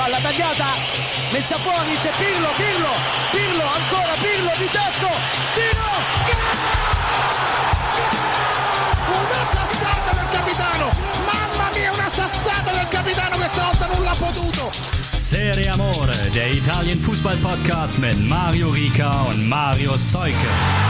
palla tagliata, messa fuori, c'è Pirlo, ancora Pirlo di tacco, tiro, una sassata del capitano, mamma mia, una sassata del capitano, questa volta non l'ha potuto. Serie Amore, der Italien-Fußball-Podcast mit Mario Rica und Mario Seuke.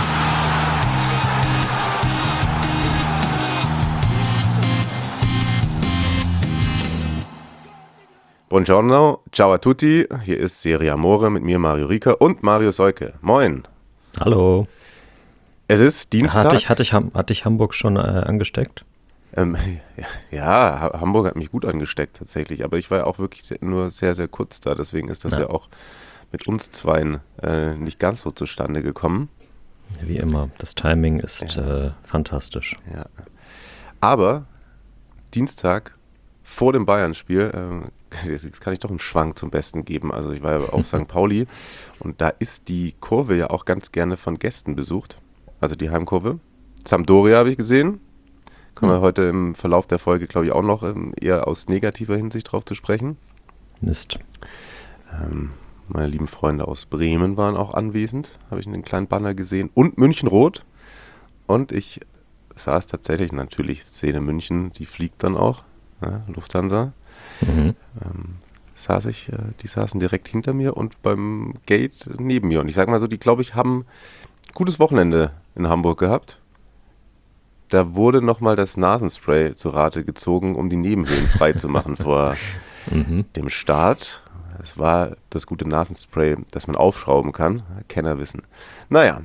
Buongiorno, ciao a tutti, hier ist Serie Amore mit mir Mario Rica und Mario Seuke. Moin. Hallo. Es ist Dienstag. Hat dich Hamburg schon angesteckt? Ja, Hamburg hat mich gut angesteckt tatsächlich, aber ich war ja auch wirklich nur sehr, sehr kurz da, deswegen ist das ja auch mit uns zweien nicht ganz so zustande gekommen. Wie immer, das Timing ist fantastisch. Ja. Aber Dienstag vor dem Bayern-Spiel, jetzt kann ich doch einen Schwank zum Besten geben. Also ich war ja auf St. Pauli und da ist die Kurve ja auch ganz gerne von Gästen besucht. Also die Heimkurve. Sampdoria habe ich gesehen. Kommen wir heute im Verlauf der Folge, glaube ich, auch noch eher aus negativer Hinsicht drauf zu sprechen. Mist. Meine lieben Freunde aus Bremen waren auch anwesend, habe ich in den kleinen Banner gesehen. Und München-Rot. Und ich saß tatsächlich, natürlich Szene München, die fliegt dann auch, Lufthansa. Mhm. Die saßen direkt hinter mir und beim Gate neben mir. Und ich sag mal so, die, glaube ich, haben ein gutes Wochenende in Hamburg gehabt. Da wurde nochmal das Nasenspray zu Rate gezogen, um die Nebenhöhlen frei zu machen vor dem Start. Es war das gute Nasenspray, das man aufschrauben kann. Kenner wissen. Naja,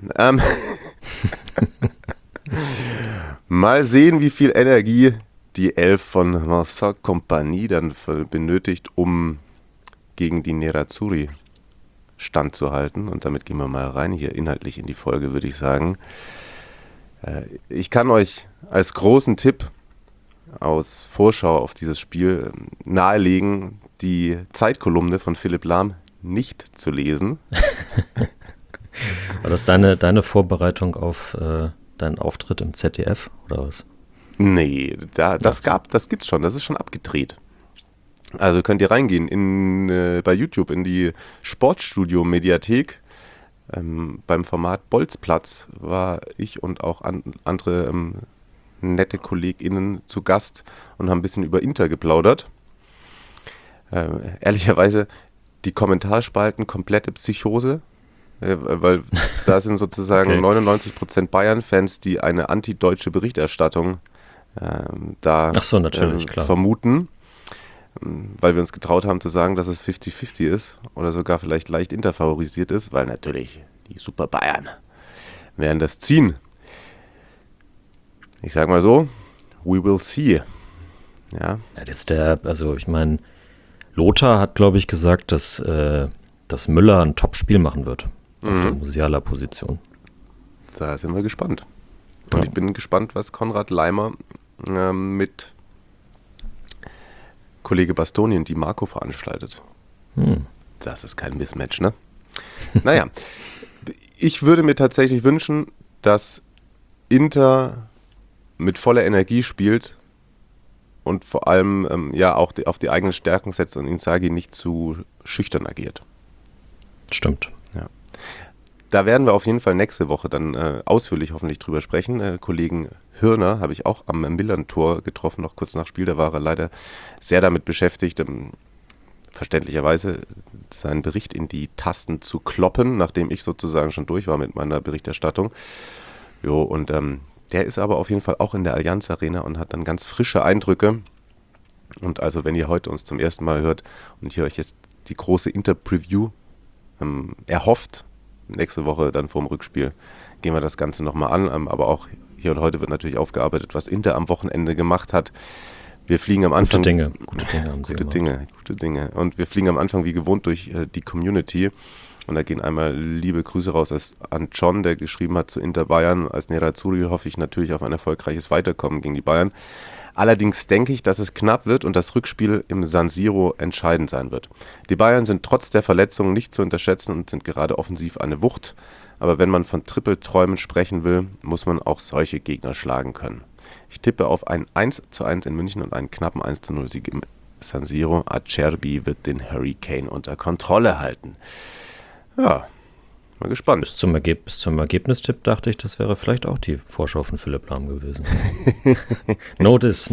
mal sehen, wie viel Energie die Elf von Marcel Kompanie dann benötigt, um gegen die Nerazzurri standzuhalten. Und damit gehen wir mal rein hier inhaltlich in die Folge, würde ich sagen. Ich kann euch als großen Tipp aus Vorschau auf dieses Spiel nahelegen, die Zeitkolumne von Philipp Lahm nicht zu lesen. War das deine Vorbereitung auf deinen Auftritt im ZDF oder was? Nee, das gibt's schon, das ist schon abgedreht. Also könnt ihr reingehen bei YouTube in die Sportstudio-Mediathek. Beim Format Bolzplatz war ich und auch andere nette KollegInnen zu Gast und haben ein bisschen über Inter geplaudert. Ehrlicherweise die Kommentarspalten komplette Psychose, weil da sind sozusagen 99% Bayern-Fans, die eine antideutsche Berichterstattung vermuten, weil wir uns getraut haben zu sagen, dass es 50-50 ist oder sogar vielleicht leicht interfavorisiert ist, weil natürlich die Super Bayern werden das ziehen. Ich sag mal so, we will see. Ja. Ich meine, Lothar hat, glaube ich, gesagt, dass Müller ein Top-Spiel machen wird auf der Musiala-Position. Da sind wir gespannt. Und ich bin gespannt, was Konrad Leimer mit Kollege Bastoni und Di Marco veranstaltet. Das ist kein Mismatch, ne? Naja, ich würde mir tatsächlich wünschen, dass Inter mit voller Energie spielt und vor allem auch auf die eigenen Stärken setzt und Inzaghi nicht zu schüchtern agiert. Stimmt. Ja. Da werden wir auf jeden Fall nächste Woche dann ausführlich hoffentlich drüber sprechen. Kollegen Hirner habe ich auch am Millern-Tor getroffen, noch kurz nach Spiel. Da war er leider sehr damit beschäftigt, verständlicherweise seinen Bericht in die Tasten zu kloppen, nachdem ich sozusagen schon durch war mit meiner Berichterstattung. Jo, und der ist aber auf jeden Fall auch in der Allianz Arena und hat dann ganz frische Eindrücke. Und also, wenn ihr heute uns zum ersten Mal hört und ihr euch jetzt die große Inter-Preview erhofft, nächste Woche dann vor dem Rückspiel, gehen wir das Ganze nochmal an. Aber auch hier und heute wird natürlich aufgearbeitet, was Inter am Wochenende gemacht hat. Wir fliegen am Anfang... Gute Dinge haben sie gemacht. Gute Dinge. Und wir fliegen am Anfang wie gewohnt durch die Community. Und da gehen einmal liebe Grüße raus an John, der geschrieben hat zu Inter Bayern. Als Nerazzurri hoffe ich natürlich auf ein erfolgreiches Weiterkommen gegen die Bayern. Allerdings denke ich, dass es knapp wird und das Rückspiel im San Siro entscheidend sein wird. Die Bayern sind trotz der Verletzungen nicht zu unterschätzen und sind gerade offensiv eine Wucht. Aber wenn man von Trippelträumen sprechen will, muss man auch solche Gegner schlagen können. Ich tippe auf ein 1:1 in München und einen knappen 1:0 Sieg im San Siro. Acerbi wird den Hurricane unter Kontrolle halten. Ja, mal gespannt. Bis zum Ergebnistipp dachte ich, das wäre vielleicht auch die Vorschau von Philipp Lahm gewesen. Notice.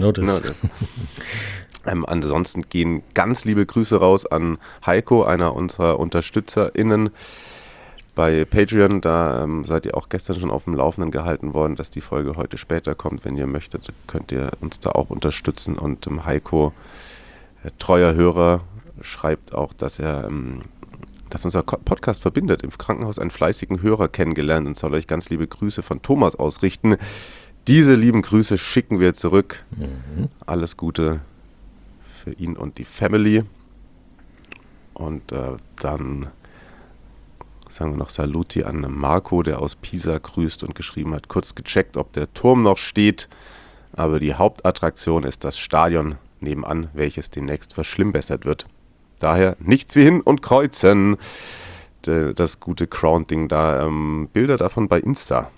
Ansonsten gehen ganz liebe Grüße raus an Heiko, einer unserer UnterstützerInnen bei Patreon. Da seid ihr auch gestern schon auf dem Laufenden gehalten worden, dass die Folge heute später kommt. Wenn ihr möchtet, könnt ihr uns da auch unterstützen. Und Heiko, treuer Hörer, schreibt auch, dass unser Podcast verbindet. Im Krankenhaus einen fleißigen Hörer kennengelernt und soll euch ganz liebe Grüße von Thomas ausrichten. Diese lieben Grüße schicken wir zurück. Alles Gute für ihn und die Family. Und dann sagen wir noch Saluti an Marco, der aus Pisa grüßt und geschrieben hat, kurz gecheckt, ob der Turm noch steht, aber die Hauptattraktion ist das Stadion nebenan, welches demnächst verschlimmbessert wird. Daher nichts wie hin und kreuzen. Das gute Crown-Ding da. Bilder davon bei Insta.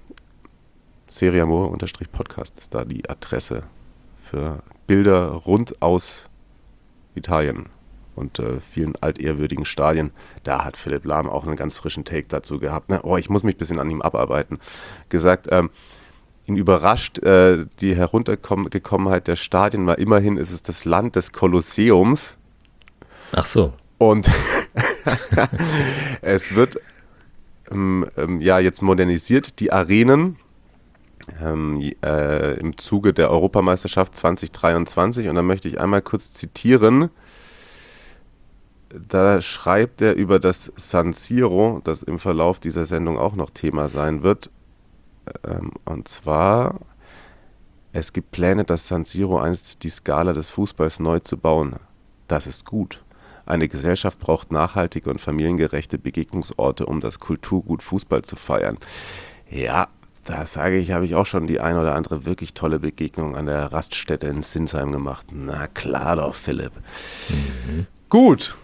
Seriamore_Podcast ist da die Adresse für Bilder rund aus Italien und vielen altehrwürdigen Stadien. Da hat Philipp Lahm auch einen ganz frischen Take dazu gehabt. Ne? Ich muss mich ein bisschen an ihm abarbeiten. Gesagt, ihn überrascht die Heruntergekommenheit der Stadien, weil immerhin ist es das Land des Kolosseums. Ach so. Und es wird jetzt modernisiert, die Arenen im Zuge der Europameisterschaft 2023. Und da möchte ich einmal kurz zitieren. Da schreibt er über das San Siro, das im Verlauf dieser Sendung auch noch Thema sein wird. Und zwar, es gibt Pläne, das San Siro einst die Skala des Fußballs neu zu bauen. Das ist gut. Eine Gesellschaft braucht nachhaltige und familiengerechte Begegnungsorte, um das Kulturgut Fußball zu feiern. Ja, da sage ich, habe ich auch schon die ein oder andere wirklich tolle Begegnung an der Raststätte in Sinsheim gemacht. Na klar doch, Philipp. Gut.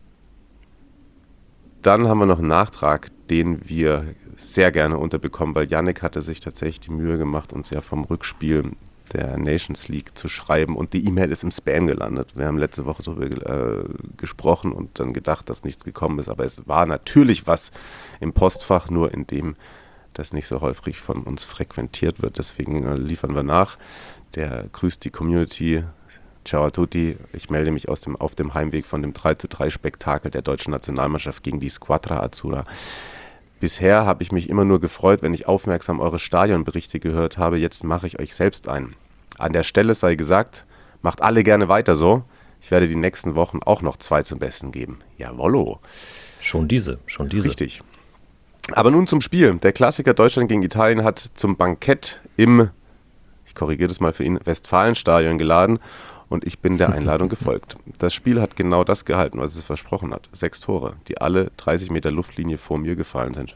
Dann haben wir noch einen Nachtrag, den wir sehr gerne unterbekommen, weil Yannick hatte sich tatsächlich die Mühe gemacht, uns ja vom Rückspiel der Nations League zu schreiben und die E-Mail ist im Spam gelandet. Wir haben letzte Woche darüber gesprochen und dann gedacht, dass nichts gekommen ist, aber es war natürlich was im Postfach, nur in dem das nicht so häufig von uns frequentiert wird. Deswegen liefern wir nach. Der grüßt die Community. Ciao a tutti. Ich melde mich auf dem Heimweg von dem 3:3 Spektakel der deutschen Nationalmannschaft gegen die Squadra Azzurra. Bisher habe ich mich immer nur gefreut, wenn ich aufmerksam eure Stadionberichte gehört habe. Jetzt mache ich euch selbst einen. An der Stelle sei gesagt, macht alle gerne weiter so. Ich werde die nächsten Wochen auch noch 2 zum Besten geben. Jawollo. Schon diese. Richtig. Aber nun zum Spiel. Der Klassiker Deutschland gegen Italien hat zum Bankett im, ich korrigiere das mal für ihn, Westfalenstadion geladen und ich bin der Einladung gefolgt. Das Spiel hat genau das gehalten, was es versprochen hat. 6 Tore, die alle 30 Meter Luftlinie vor mir gefallen sind.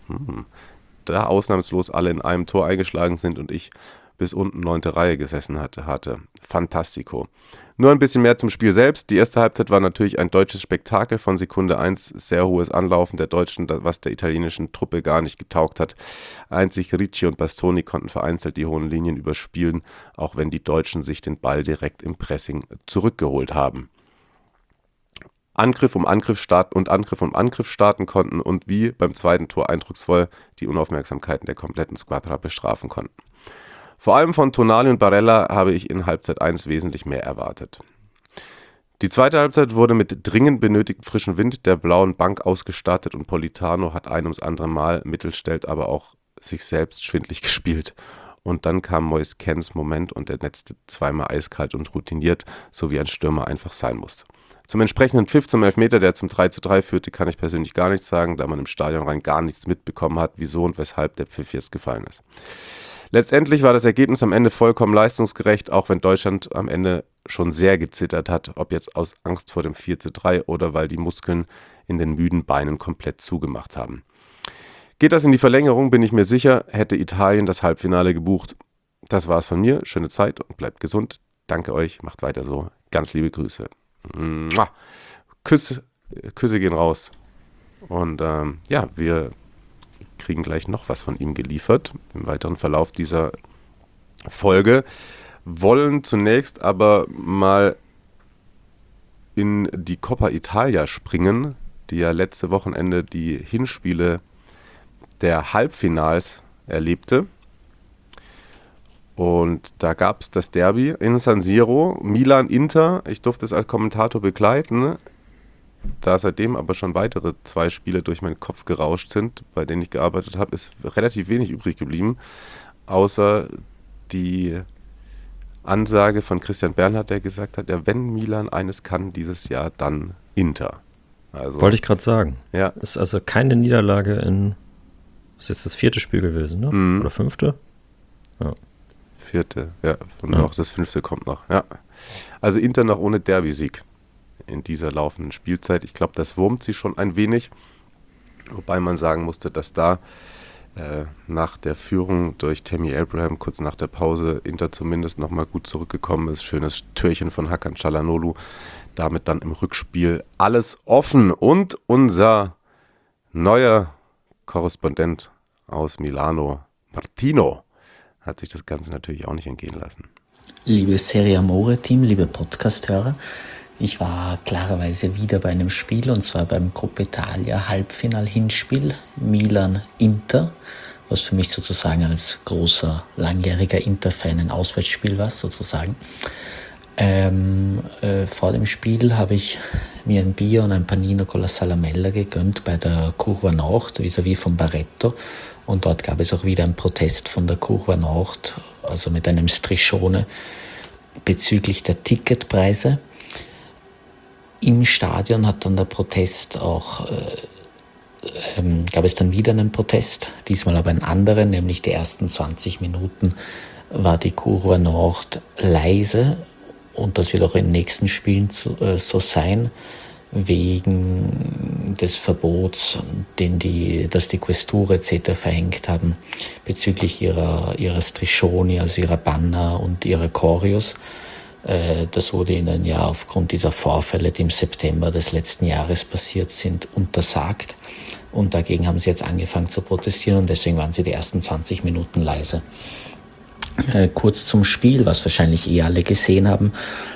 Da ausnahmslos alle in einem Tor eingeschlagen sind und ich bis unten 9. Reihe gesessen hatte. Fantastico. Nur ein bisschen mehr zum Spiel selbst. Die erste Halbzeit war natürlich ein deutsches Spektakel von Sekunde 1. Sehr hohes Anlaufen der Deutschen, was der italienischen Truppe gar nicht getaugt hat. Einzig Ricci und Bastoni konnten vereinzelt die hohen Linien überspielen, auch wenn die Deutschen sich den Ball direkt im Pressing zurückgeholt haben. Angriff um Angriff starten konnten und wie beim zweiten Tor eindrucksvoll die Unaufmerksamkeiten der kompletten Squadra bestrafen konnten. Vor allem von Tonali und Barella habe ich in Halbzeit 1 wesentlich mehr erwartet. Die zweite Halbzeit wurde mit dringend benötigtem frischen Wind der blauen Bank ausgestattet und Politano hat ein ums andere Mal mittelstellt, aber auch sich selbst schwindlig gespielt. Und dann kam Moise Keans Moment und er netzte zweimal eiskalt und routiniert, so wie ein Stürmer einfach sein muss. Zum entsprechenden Pfiff zum Elfmeter, der zum 3:3 führte, kann ich persönlich gar nichts sagen, da man im Stadion rein gar nichts mitbekommen hat, wieso und weshalb der Pfiff jetzt gefallen ist. Letztendlich war das Ergebnis am Ende vollkommen leistungsgerecht, auch wenn Deutschland am Ende schon sehr gezittert hat, ob jetzt aus Angst vor dem 4:3 oder weil die Muskeln in den müden Beinen komplett zugemacht haben. Geht das in die Verlängerung, bin ich mir sicher, hätte Italien das Halbfinale gebucht. Das war's von mir, schöne Zeit und bleibt gesund. Danke euch, macht weiter so. Ganz liebe Grüße. Küsse gehen raus. Und wir kriegen gleich noch was von ihm geliefert im weiteren Verlauf dieser Folge. Wollen zunächst aber mal in die Coppa Italia springen, die ja letzte Wochenende die Hinspiele der Halbfinals erlebte. Und da gab es das Derby in San Siro, Milan-Inter. Ich durfte es als Kommentator begleiten, da seitdem aber schon weitere 2 Spiele durch meinen Kopf gerauscht sind, bei denen ich gearbeitet habe, ist relativ wenig übrig geblieben, außer die Ansage von Christian Bernhard, der gesagt hat, ja, wenn Milan eines kann dieses Jahr, dann Inter. Also, wollte ich gerade sagen. Ja. Ist also keine Niederlage das ist das 4. Spiel gewesen, ne? Oder 5.? Ja. 4., ja, und auch das 5. kommt noch, ja. Also Inter noch ohne Derby-Sieg in dieser laufenden Spielzeit. Ich glaube, das wurmt sie schon ein wenig, wobei man sagen musste, dass da nach der Führung durch Tammy Abraham, kurz nach der Pause, Inter zumindest nochmal gut zurückgekommen ist. Schönes Türchen von Hakan Çalhanoğlu. Damit dann im Rückspiel alles offen. Und unser neuer Korrespondent aus Milano, Martino, hat sich das Ganze natürlich auch nicht entgehen lassen. Liebe Serie Amore-Team, liebe Podcast-Hörer, ich war klarerweise wieder bei einem Spiel, und zwar beim Coppa Italia Halbfinal-Hinspiel Milan-Inter, was für mich sozusagen als großer, langjähriger Inter-Fan ein Auswärtsspiel war, sozusagen. Vor dem Spiel habe ich mir ein Bier und ein Panino con la Salamella gegönnt bei der Curva Nord, vis-à-vis von Barretto. Und dort gab es auch wieder einen Protest von der Curva Nord, also mit einem Striscione bezüglich der Ticketpreise. Im Stadion hat dann der Protest auch, gab es dann wieder einen Protest, diesmal aber einen anderen, nämlich die ersten 20 Minuten war die Curva Nord leise, und das wird auch in den nächsten Spielen so sein, wegen des Verbots, das die Questure etc. verhängt haben bezüglich ihrer Striscioni, also ihrer Banner und ihrer Choreos. Das wurde ihnen ja aufgrund dieser Vorfälle, die im September des letzten Jahres passiert sind, untersagt. Und dagegen haben sie jetzt angefangen zu protestieren, und deswegen waren sie die ersten 20 Minuten leise. Kurz zum Spiel, was wahrscheinlich alle gesehen haben.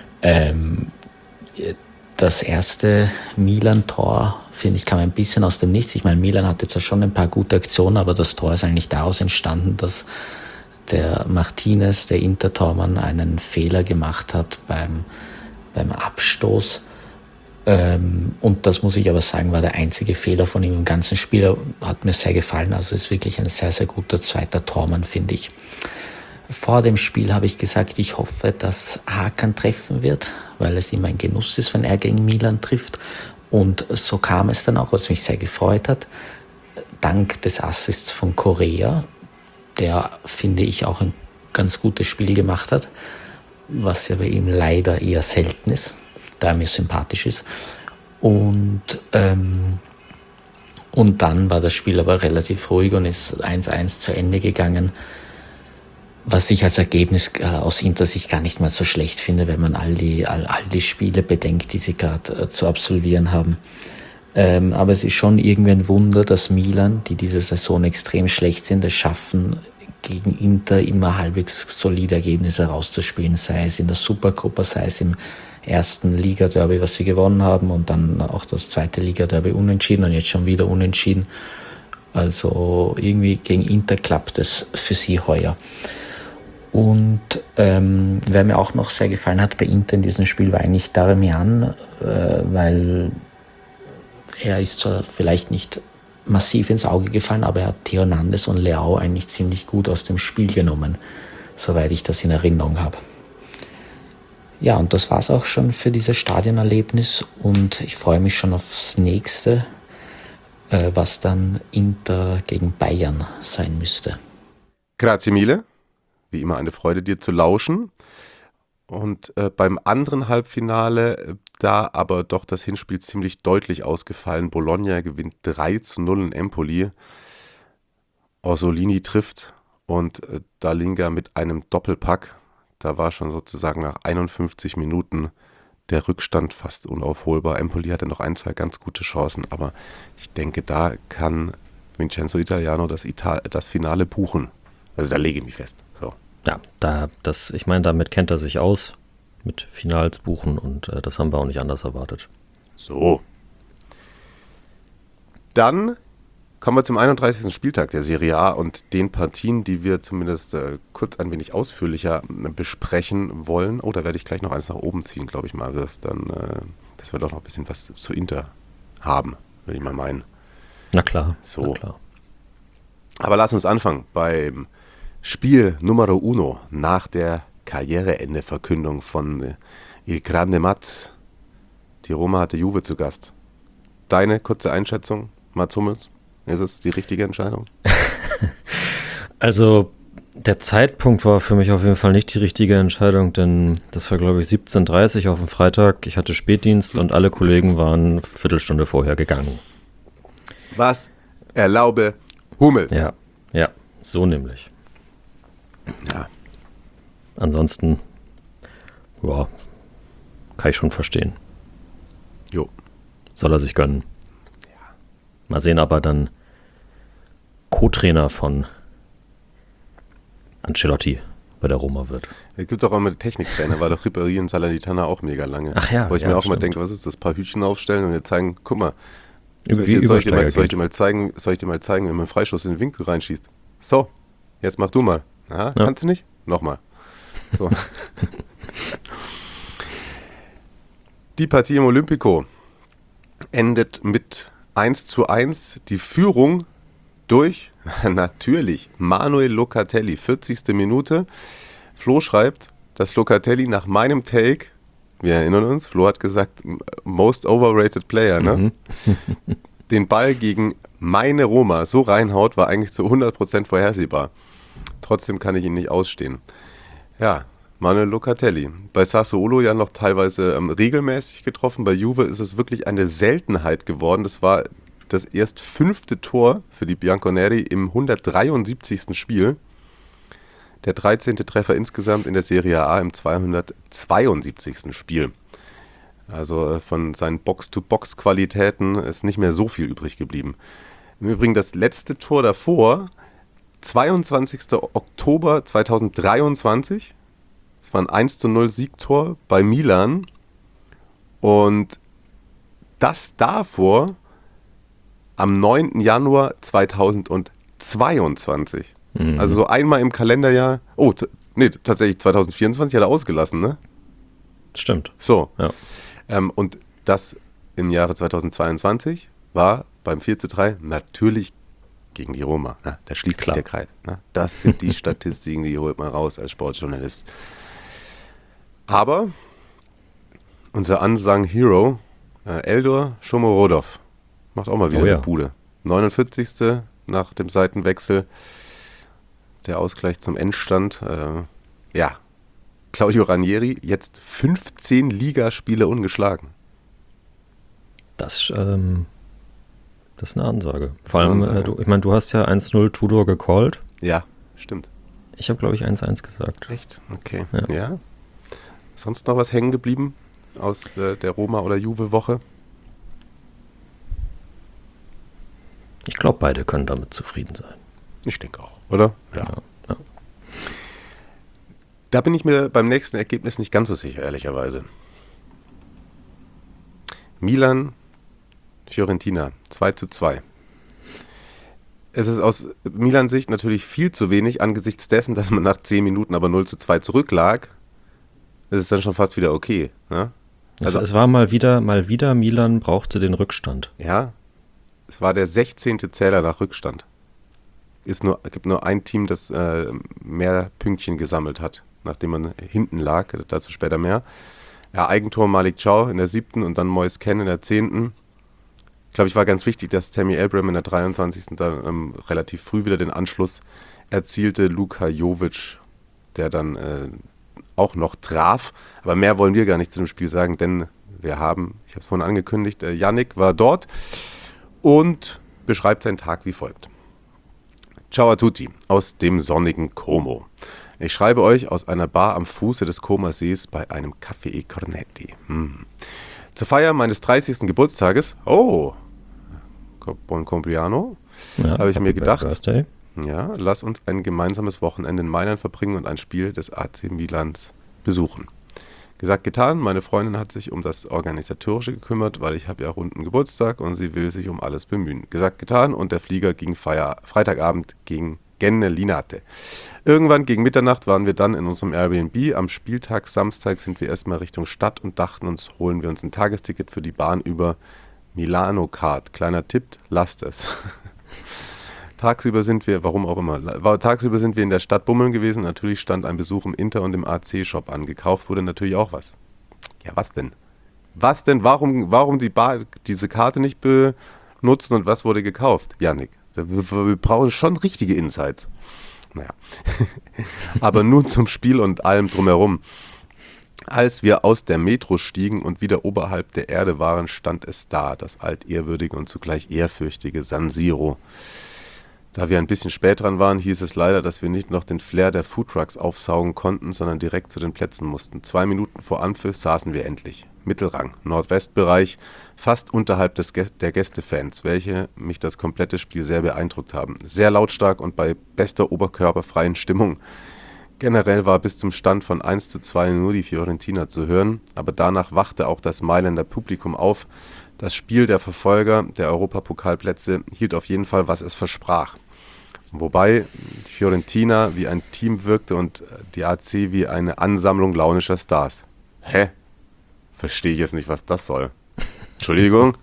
Das erste Milan-Tor, finde ich, kam ein bisschen aus dem Nichts. Ich meine, Milan hatte zwar schon ein paar gute Aktionen, aber das Tor ist eigentlich daraus entstanden, dass der Martinez, der Inter-Tormann, einen Fehler gemacht hat beim Abstoß. Und das, muss ich aber sagen, war der einzige Fehler von ihm im ganzen Spiel. Hat mir sehr gefallen. Also ist wirklich ein sehr, sehr guter zweiter Tormann, finde ich. Vor dem Spiel habe ich gesagt, ich hoffe, dass Hakan treffen wird, weil es immer ein Genuss ist, wenn er gegen Milan trifft. Und so kam es dann auch, was mich sehr gefreut hat. Dank des Assists von Correa, der, finde ich, auch ein ganz gutes Spiel gemacht hat, was ja bei ihm leider eher selten ist, da er mir sympathisch ist. Und dann war das Spiel aber relativ ruhig und ist 1-1 zu Ende gegangen, was ich als Ergebnis aus Inter-Sicht gar nicht mal so schlecht finde, wenn man all die Spiele bedenkt, die sie gerade zu absolvieren haben. Aber es ist schon irgendwie ein Wunder, dass Milan, die diese Saison extrem schlecht sind, es schaffen, gegen Inter immer halbwegs solide Ergebnisse rauszuspielen, sei es in der Supercoppa, sei es im ersten Liga-Derby, was sie gewonnen haben, und dann auch das zweite Liga-Derby unentschieden und jetzt schon wieder unentschieden. Also irgendwie gegen Inter klappt es für sie heuer. Und wer mir auch noch sehr gefallen hat bei Inter in diesem Spiel, war eigentlich Darmian, weil er ist zwar vielleicht nicht massiv ins Auge gefallen, aber er hat Theo Hernandez und Leao eigentlich ziemlich gut aus dem Spiel genommen, soweit ich das in Erinnerung habe. Ja, und das war's auch schon für dieses Stadionerlebnis, und ich freue mich schon aufs nächste, was dann Inter gegen Bayern sein müsste. Grazie mille. Wie immer eine Freude, dir zu lauschen. Und beim anderen Halbfinale, da aber doch das Hinspiel ziemlich deutlich ausgefallen. Bologna gewinnt 3-0 in Empoli. Orsolini trifft und Dalinga mit einem Doppelpack. Da war schon sozusagen nach 51 Minuten der Rückstand fast unaufholbar. Empoli hatte noch 1, 2 ganz gute Chancen, aber ich denke, da kann Vincenzo Italiano das Finale buchen. Also da lege ich mich fest. So. Ja, ich meine, damit kennt er sich aus. mit Finals buchen und das haben wir auch nicht anders erwartet. So. Dann kommen wir zum 31. Spieltag der Serie A und den Partien, die wir zumindest kurz ein wenig ausführlicher besprechen wollen. Oh, da werde ich gleich noch eins nach oben ziehen, glaube ich mal, dass wir doch noch ein bisschen was zu Inter haben, würde ich mal meinen. Na klar, so. Na klar. Aber lass uns anfangen beim Spiel Numero Uno nach der Karriereende-Verkündung von Il Grande Mats. Die Roma hatte Juve zu Gast. Deine kurze Einschätzung, Mats Hummels? Ist es die richtige Entscheidung? Also der Zeitpunkt war für mich auf jeden Fall nicht die richtige Entscheidung, denn das war, glaube ich, 17:30 auf dem Freitag. Ich hatte Spätdienst und alle Kollegen waren eine Viertelstunde vorher gegangen. Was erlaube Hummels? Ja, so nämlich. Ja. Ansonsten, ja, kann ich schon verstehen. Jo. Soll er sich gönnen. Mal sehen, ob er dann Co-Trainer von Ancelotti bei der Roma wird. Es gibt doch auch immer Techniktrainer, war doch Ribéry und Salernitana auch mega lange. Ach ja, wo ich mir auch immer stimmt. denke, was ist das? Ein paar Hütchen aufstellen und mir zeigen, guck mal, Wie soll ich dir Übersteiger mal zeigen, wenn man einen Freischuss in den Winkel reinschießt? So, jetzt mach du mal. Aha, Ja. Kannst du nicht? Nochmal. So. Die Partie im Olympico endet mit 1:1. Die Führung durch, natürlich, Manuel Locatelli. 40. Minute. Flo schreibt, dass Locatelli nach meinem Take, wir erinnern uns, Flo hat gesagt, most overrated player, ne? Den Ball gegen meine Roma so reinhaut, war eigentlich zu 100% vorhersehbar. Trotzdem kann ich ihn nicht ausstehen. Ja, Manuel Locatelli. Bei Sassuolo ja noch teilweise regelmäßig getroffen. Bei Juve ist es wirklich eine Seltenheit geworden. Das war das erst 5. Tor für die Bianconeri im 173. Spiel. Der 13. Treffer insgesamt in der Serie A im 272. Spiel. Also von seinen Box-to-Box-Qualitäten ist nicht mehr so viel übrig geblieben. Im Übrigen das letzte Tor davor, 22. Oktober 2023. Es war ein 1:0 Siegtor bei Milan. Und das davor am 9. Januar 2022. Also so einmal im Kalenderjahr. Oh, tatsächlich 2024 hat er ausgelassen, ne? Stimmt. So. Ja. Und das im Jahre 2022 war beim 4:3 natürlich gegen die Roma. Na, da schließt sich der Kreis. Ne? Das sind die Statistiken, die holt man raus als Sportjournalist. Aber unser unsung Hero, Eldor Shomorodov, macht auch mal wieder eine Bude. 49. nach dem Seitenwechsel. Der Ausgleich zum Endstand. Claudio Ranieri, jetzt 15 Ligaspiele ungeschlagen. Das ist eine Ansage. Vor allem, du hast ja 1:0 Tudor gecallt. Ja, stimmt. Ich habe, glaube ich, 1:1 gesagt. Echt? Okay. Ja. Sonst noch was hängen geblieben aus der Roma- oder Juve-Woche? Ich glaube, beide können damit zufrieden sein. Ich denke auch, oder? Ja. Da bin ich mir beim nächsten Ergebnis nicht ganz so sicher, ehrlicherweise. Milan, Fiorentina, 2:2. Es ist aus Milans Sicht natürlich viel zu wenig, angesichts dessen, dass man nach 10 Minuten aber 0:2 zurücklag. Das ist dann schon fast wieder okay. Ne? Also es war mal wieder, Milan brauchte den Rückstand. Ja, es war der 16. Zähler nach Rückstand. Es gibt nur ein Team, das mehr Pünktchen gesammelt hat, nachdem man hinten lag. Dazu später mehr. Ja, Eigentor Malik Thiaw in der 7. und dann Moise Kean in der 10. Ich glaube, es war ganz wichtig, dass Tammy Abraham in der 23. dann relativ früh wieder den Anschluss erzielte. Luka Jovic, der dann auch noch traf. Aber mehr wollen wir gar nicht zu dem Spiel sagen, denn wir haben, ich habe es vorhin angekündigt, Yannick war dort und beschreibt seinen Tag wie folgt. Ciao a tutti aus dem sonnigen Como. Ich schreibe euch aus einer Bar am Fuße des Comersees bei einem Café e Cornetti. Zur Feier meines 30. Geburtstages, Buon Compleanno, habe ich mir gedacht, ja, lass uns ein gemeinsames Wochenende in Mailand verbringen und ein Spiel des AC Milans besuchen. Gesagt, getan, meine Freundin hat sich um das Organisatorische gekümmert, weil ich habe ja runden Geburtstag und sie will sich um alles bemühen. Gesagt, getan und der Flieger ging Freitagabend gegen Genne Linate. Irgendwann gegen Mitternacht waren wir dann in unserem Airbnb. Am Spieltag Samstag sind wir erstmal Richtung Stadt und dachten uns, holen wir uns ein Tagesticket für die Bahn über Milano Card. Kleiner Tipp, lasst es. Tagsüber sind wir, warum auch immer, tagsüber sind wir in der Stadt bummeln gewesen. Natürlich stand ein Besuch im Inter- und im AC-Shop an. Gekauft wurde natürlich auch was. Ja, was denn? Was denn? Warum diese Karte nicht benutzen und was wurde gekauft? Janik, wir brauchen schon richtige Insights. Naja, aber nun zum Spiel und allem drumherum. Als wir aus der Metro stiegen und wieder oberhalb der Erde waren, stand es da, das altehrwürdige und zugleich ehrfürchtige San Siro. Da wir ein bisschen spät dran waren, hieß es leider, dass wir nicht noch den Flair der Foodtrucks aufsaugen konnten, sondern direkt zu den Plätzen mussten. 2 Minuten vor Anpfiff saßen wir endlich. Mittelrang, Nordwestbereich, fast unterhalb der Gästefans, welche mich das komplette Spiel sehr beeindruckt haben. Sehr lautstark und bei bester oberkörperfreien Stimmung. Generell war bis zum Stand von 1:2 nur die Fiorentina zu hören, aber danach wachte auch das Mailänder Publikum auf. Das Spiel der Verfolger der Europapokalplätze hielt auf jeden Fall, was es versprach. Wobei die Fiorentina wie ein Team wirkte und die AC wie eine Ansammlung launischer Stars. Hä? Verstehe ich jetzt nicht, was das soll. Entschuldigung.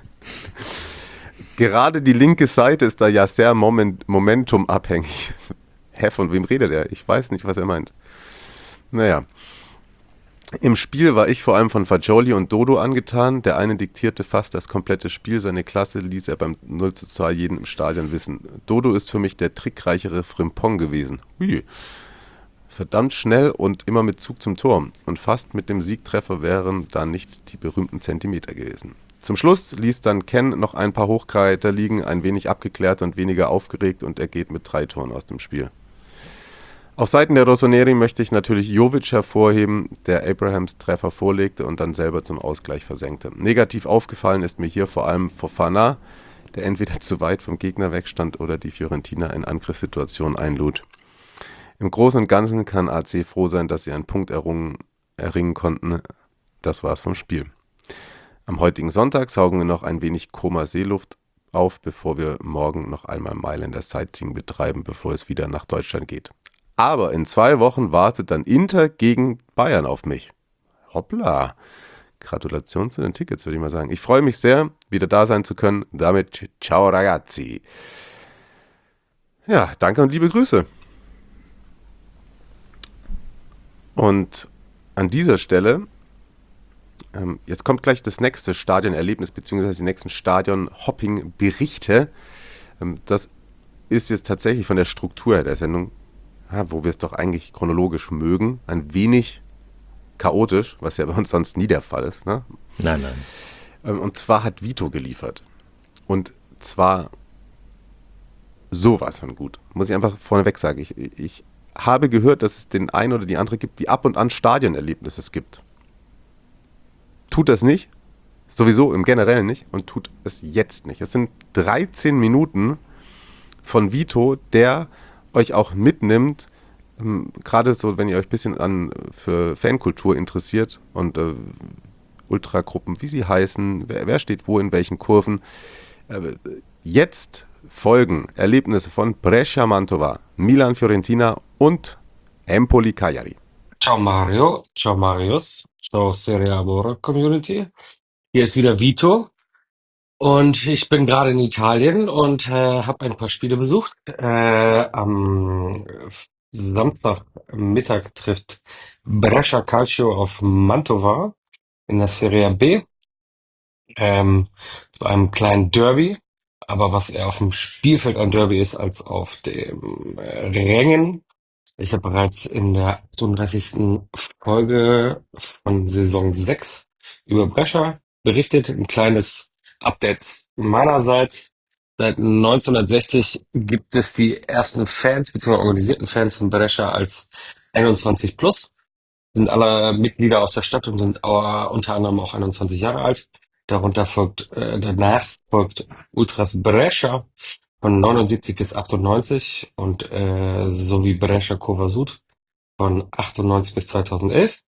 Gerade die linke Seite ist da ja sehr momentumabhängig. Hä, von wem redet er? Ich weiß nicht, was er meint. Naja. Im Spiel war ich vor allem von Fagioli und Dodo angetan. Der eine diktierte fast das komplette Spiel. Seine Klasse ließ er beim 0:2 jeden im Stadion wissen. Dodo ist für mich der trickreichere Frimpong gewesen. Hui. Verdammt schnell und immer mit Zug zum Tor. Und fast mit dem Siegtreffer wären da nicht die berühmten Zentimeter gewesen. Zum Schluss ließ dann Ken noch ein paar Hochkaräter liegen, ein wenig abgeklärt und weniger aufgeregt, und er geht mit 3 Toren aus dem Spiel. Auf Seiten der Rossoneri möchte ich natürlich Jovic hervorheben, der Abrahams Treffer vorlegte und dann selber zum Ausgleich versenkte. Negativ aufgefallen ist mir hier vor allem Fofana, der entweder zu weit vom Gegner wegstand oder die Fiorentina in Angriffssituationen einlud. Im Großen und Ganzen kann AC froh sein, dass sie einen Punkt erringen konnten. Das war's vom Spiel. Am heutigen Sonntag saugen wir noch ein wenig Koma-Seeluft auf, bevor wir morgen noch einmal Mailänder Sightseeing betreiben, bevor es wieder nach Deutschland geht. Aber in 2 Wochen wartet dann Inter gegen Bayern auf mich. Hoppla. Gratulation zu den Tickets, würde ich mal sagen. Ich freue mich sehr, wieder da sein zu können. Damit ciao ragazzi. Ja, danke und liebe Grüße. Und an dieser Stelle, jetzt kommt gleich das nächste Stadionerlebnis, beziehungsweise die nächsten Stadion-Hopping-Berichte. Das ist jetzt tatsächlich von der Struktur der Sendung, wo wir es doch eigentlich chronologisch mögen, ein wenig chaotisch, was ja bei uns sonst nie der Fall ist. Ne? Nein. Und zwar hat Vito geliefert. Und zwar sowas von gut. Muss ich einfach vorneweg sagen. Ich habe gehört, dass es den einen oder die andere gibt, die ab und an Stadionerlebnisse gibt. Tut das nicht. Sowieso im Generellen nicht. Und tut es jetzt nicht. Es sind 13 Minuten von Vito, der euch auch mitnimmt, gerade so, wenn ihr euch ein bisschen für Fankultur interessiert und Ultragruppen, wie sie heißen, wer steht wo in welchen Kurven. Jetzt folgen Erlebnisse von Brescia Mantova, Milan Fiorentina und Empoli Cagliari. Ciao Mario, ciao Marius, ciao Serie A Bora Community. Hier ist wieder Vito und ich bin gerade in Italien und habe ein paar Spiele besucht. Am Samstagmittag trifft Brescia Calcio auf Mantova in der Serie B zu einem kleinen Derby. Aber was eher auf dem Spielfeld ein Derby ist als auf dem Rängen. Ich habe bereits in der 38. Folge von Saison 6 über Brescia berichtet. Ein kleines Update meinerseits. Seit 1960 gibt es die ersten Fans, beziehungsweise organisierten Fans von Brescia als 21 plus. Sind alle Mitglieder aus der Stadt und sind unter anderem auch 21 Jahre alt. Danach folgt Ultras Brescia von 79 bis 98 und sowie Brescia Cova Sud von 98 bis 2011.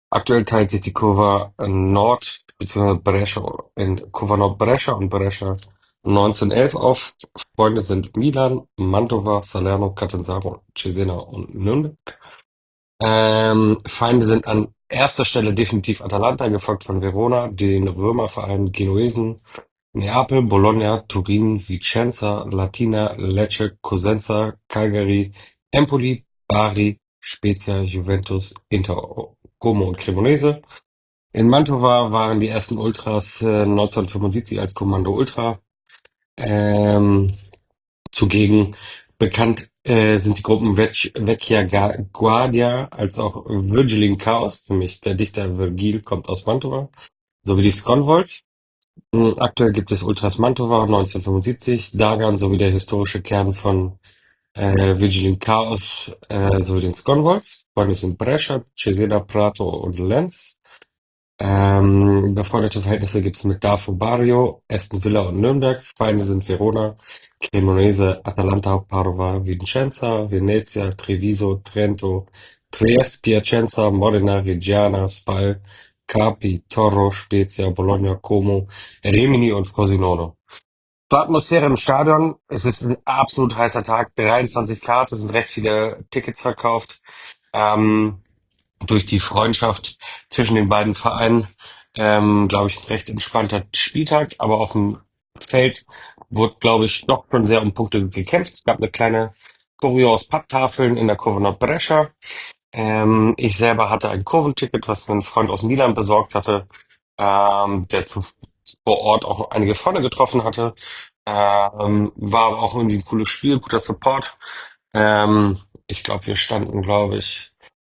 Aktuell teilt sich die Kurva Nord bzw. Brescia in Kurva Nord Brescia und Brescia 1911 auf. Freunde sind Milan, Mantova, Salerno, Catanzaro, Cesena und Nürnberg. Feinde sind an erster Stelle definitiv Atalanta, gefolgt von Verona, den Römerverein Genuesen, Neapel, Bologna, Turin, Vicenza, Latina, Lecce, Cosenza, Cagliari, Empoli, Bari, Spezia, Juventus, Inter, Como und Cremonese. In Mantova waren die ersten Ultras 1975 als Kommando Ultra ähm, zugegen. Bekannt sind die Gruppen Vecchia Guardia als auch Virgil Chaos, nämlich der Dichter Virgil kommt aus Mantova, sowie die Sconvolts. Aktuell gibt es Ultras Mantova 1975, Dagan sowie der historische Kern von Vigilant Chaos sowie den Sconvolts. Freunde sind Brescia, Cesena, Prato und Lenz. Befreundete Verhältnisse gibt es mit Dafo Barrio, Aston Villa und Nürnberg. Feinde sind Verona, Cremonese, Atalanta, Padova, Vicenza, Venezia, Treviso, Trento, Trieste, Piacenza, Modena, Reggiana, Spal, Carpi, Torro, Spezia, Bologna, Como, Rimini und Frosinone. Zur Atmosphäre im Stadion: Es ist ein absolut heißer Tag, 23 Grad, es sind recht viele Tickets verkauft. Durch die Freundschaft zwischen den beiden Vereinen, glaube ich, ein recht entspannter Spieltag, aber auf dem Feld wurde, glaube ich, doch schon sehr um Punkte gekämpft. Es gab eine kleine Choreo aus Papptafeln in der Kurve Nord Brescia. Ich selber hatte ein Kurventicket, was mir ein Freund aus Milan besorgt hatte, der vor Ort auch einige Freunde getroffen hatte. War aber auch irgendwie ein cooles Spiel, guter Support. Ich glaube, wir standen, glaube ich,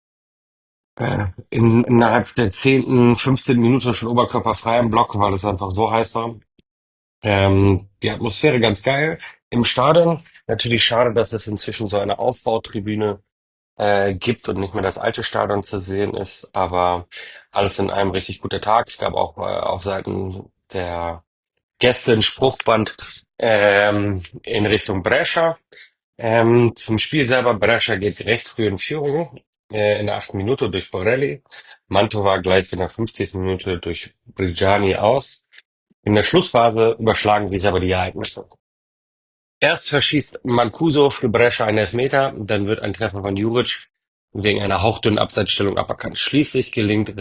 innerhalb der 10., 15. Minute schon oberkörperfrei im Block, weil es einfach so heiß war. Die Atmosphäre ganz geil im Stadion. Natürlich schade, dass es inzwischen so eine Aufbautribüne gibt und nicht mehr das alte Stadion zu sehen ist, aber alles in einem richtig guter Tag. Es gab auch auf Seiten der Gäste ein Spruchband in Richtung Brescia. Zum Spiel selber: Brescia geht recht früh in Führung, in der 8. Minute durch Borelli. Mantova gleicht in der 50. Minute durch Brigiani aus. In der Schlussphase überschlagen sich aber die Ereignisse. Erst verschießt Mancuso für Brescia einen Elfmeter, dann wird ein Treffer von Juric wegen einer hauchdünnen Abseitsstellung aberkannt. Schließlich gelingt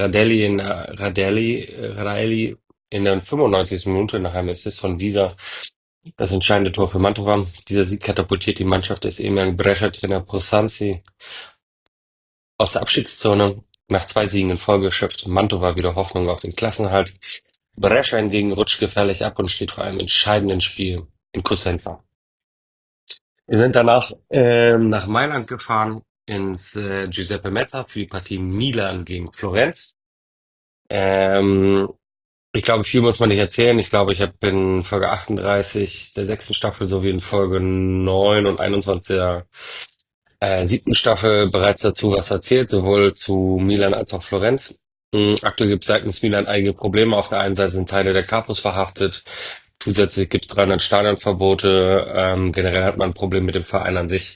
Raeli in der 95. Minute nach einem Assist von dieser das entscheidende Tor für Mantova. Dieser Sieg katapultiert die Mannschaft des ehemaligen Brescia-Trainer Posanzi aus der Abstiegszone. Nach 2 Siegen in Folge schöpft Mantova wieder Hoffnung auf den Klassenerhalt. Brescia hingegen rutscht gefährlich ab und steht vor einem entscheidenden Spiel in Cosenza. Wir sind danach nach Mailand gefahren ins Giuseppe Meazza für die Partie Milan gegen Florenz. Ich glaube, viel muss man nicht erzählen. Ich glaube, ich habe in Folge 38 der 6. Staffel sowie in Folge 9 und 21 der 7. Staffel bereits dazu was erzählt, sowohl zu Milan als auch Florenz. Aktuell gibt es seitens Milan einige Probleme. Auf der einen Seite sind Teile der Capos verhaftet. Zusätzlich gibt es 300 Stadionverbote. Generell hat man ein Problem mit dem Verein an sich.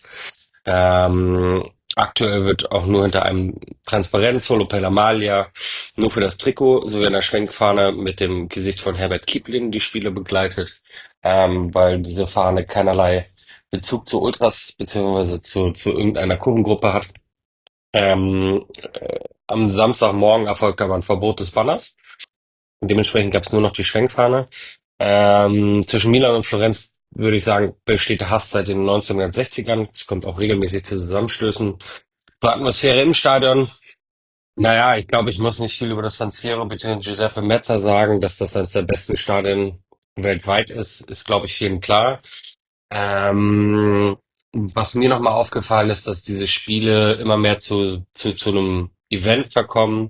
Aktuell wird auch nur hinter einem Transparent Solo per la Maglia nur für das Trikot sowie einer Schwenkfahne mit dem Gesicht von Herbert Kiepling die Spiele begleitet, weil diese Fahne keinerlei Bezug zu Ultras beziehungsweise zu irgendeiner Kurvengruppe hat. Am Samstagmorgen erfolgte aber ein Verbot des Banners und dementsprechend gab es nur noch die Schwenkfahne. Zwischen Milan und Florenz würde ich sagen, besteht der Hass seit den 1960ern. Es kommt auch regelmäßig zu Zusammenstößen. Zur Atmosphäre im Stadion: Naja, ich glaube, ich muss nicht viel über das San Siro bzw. Giuseppe Meazza sagen. Dass das eines der besten Stadien weltweit ist, glaube ich, vielen klar. Was mir nochmal aufgefallen ist, dass diese Spiele immer mehr zu einem Event verkommen.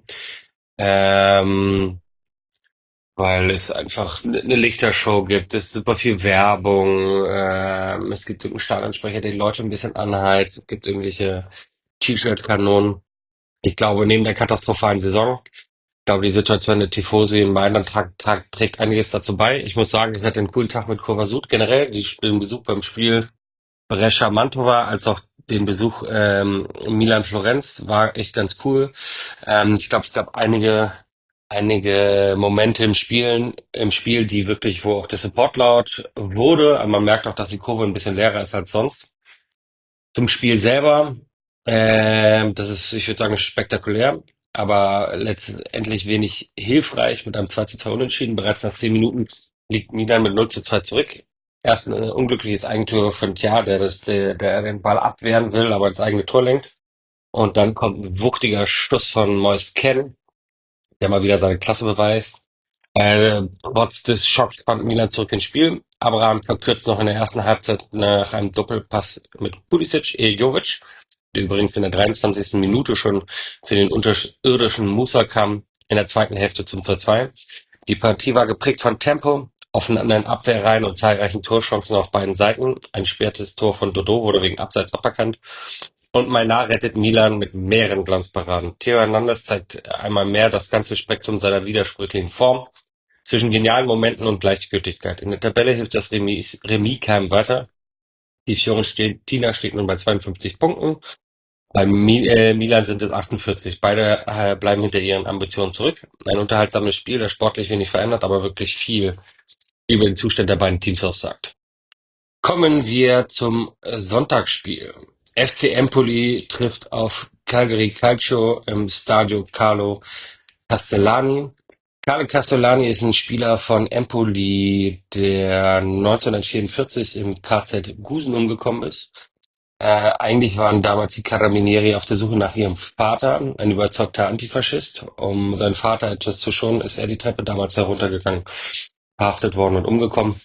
Weil es einfach eine Lichtershow gibt, es ist super viel Werbung, es gibt irgendeinen Stadionsprecher, der die Leute ein bisschen anheizt, es gibt irgendwelche T-Shirt-Kanonen. Ich glaube, neben der katastrophalen Saison, ich glaube, die Situation der Tifosi in Mailand trägt einiges dazu bei. Ich muss sagen, ich hatte einen coolen Tag mit Kurva Sud generell. Den Besuch beim Spiel Brescia Mantova als auch den Besuch Milan-Florenz war echt ganz cool. Ich glaube, es gab einige Momente im Spiel, die wirklich, wo auch der Support laut wurde, aber man merkt auch, dass die Kurve ein bisschen leerer ist als sonst. Zum Spiel selber, das ist, ich würde sagen, spektakulär, aber letztendlich wenig hilfreich mit einem 2:2 Unentschieden. Bereits nach 10 Minuten liegt Milan mit 0:2 zurück. Erst ein unglückliches Eigentor von Tja, der den Ball abwehren will, aber ins eigene Tor lenkt. Und dann kommt ein wuchtiger Schuss von Moise Kean, der mal wieder seine Klasse beweist. Trotz des Schocks fand Milan zurück ins Spiel. Abraham verkürzt noch in der ersten Halbzeit nach einem Doppelpass mit Pulisic, Jovic, der übrigens in der 23. Minute schon für den unterirdischen Musa kam, in der zweiten Hälfte zum 2:2. Die Partie war geprägt von Tempo, offenen Abwehrreihen und zahlreichen Torchancen auf beiden Seiten. Ein spätes Tor von Dodô wurde wegen Abseits aberkannt. Und Maïna rettet Milan mit mehreren Glanzparaden. Theo Hernandez zeigt einmal mehr das ganze Spektrum seiner widersprüchlichen Form zwischen genialen Momenten und Gleichgültigkeit. In der Tabelle hilft das Remis keinem weiter. Die Fiorentina steht nun bei 52 Punkten. Beim Milan sind es 48. Beide bleiben hinter ihren Ambitionen zurück. Ein unterhaltsames Spiel, das sportlich wenig verändert, aber wirklich viel über den Zustand der beiden Teams aussagt. Kommen wir zum Sonntagsspiel. FC Empoli trifft auf Cagliari Calcio im Stadio Carlo Castellani. Carlo Castellani ist ein Spieler von Empoli, der 1944 im KZ Gusen umgekommen ist. Eigentlich waren damals die Carabinieri auf der Suche nach ihrem Vater, ein überzeugter Antifaschist. Um seinen Vater etwas zu schonen, ist er die Treppe damals heruntergegangen, verhaftet worden und umgekommen.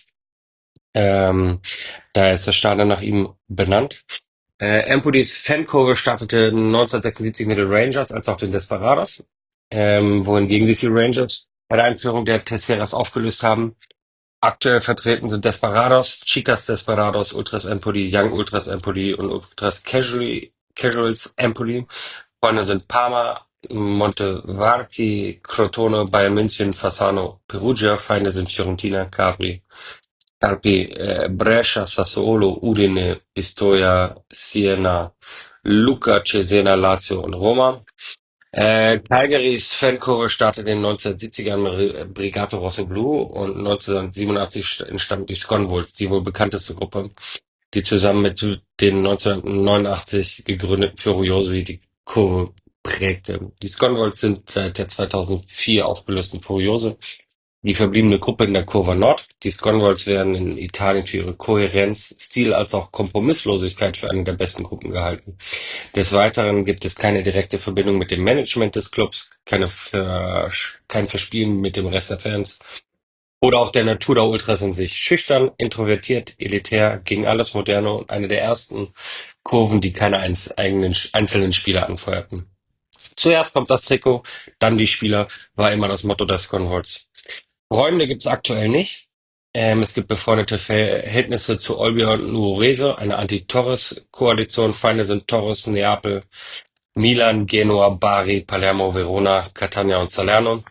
Daher ist das Stadion nach ihm benannt. Empolis Fankurve startete 1976 mit den Rangers als auch den Desperados, wohingegen sich die Rangers bei der Einführung der Tesseras aufgelöst haben. Aktuell vertreten sind Desperados, Chicas Desperados, Ultras Empoli, Young Ultras Empoli und Ultras Casuals Empoli. Freunde sind Parma, Montevarchi, Crotone, Bayern München, Fasano, Perugia. Feinde sind Fiorentina, Carpi, Brescia, Sassuolo, Udine, Pistoia, Siena, Lucca, Cesena, Lazio und Roma. Calgarys Fankurve startete in den 1970ern mit Brigate Rosso Blu und 1987 entstand die Sconwolves, die wohl bekannteste Gruppe, die zusammen mit den 1989 gegründeten Furiosi die Kurve prägte. Die Sconwolves sind seit der 2004 aufgelösten Furiose die verbliebene Gruppe in der Curva Nord. Die Sconwolves werden in Italien für ihre Kohärenz, Stil als auch Kompromisslosigkeit für eine der besten Gruppen gehalten. Des Weiteren gibt es keine direkte Verbindung mit dem Management des Clubs, kein Verspielen mit dem Rest der Fans oder auch der Natur der Ultras in sich. Schüchtern, introvertiert, elitär, gegen alles Moderne und eine der ersten Kurven, die keine einzelnen Spieler anfeuerten. Zuerst kommt das Trikot, dann die Spieler, war immer das Motto der Sconwolves. Freunde gibt's aktuell nicht. Es gibt befreundete Verhältnisse zu Olbia und Nuorese, eine Anti-Torres-Koalition. Feinde sind Torres, Neapel, Milan, Genua, Bari, Palermo, Verona, Catania und Salerno.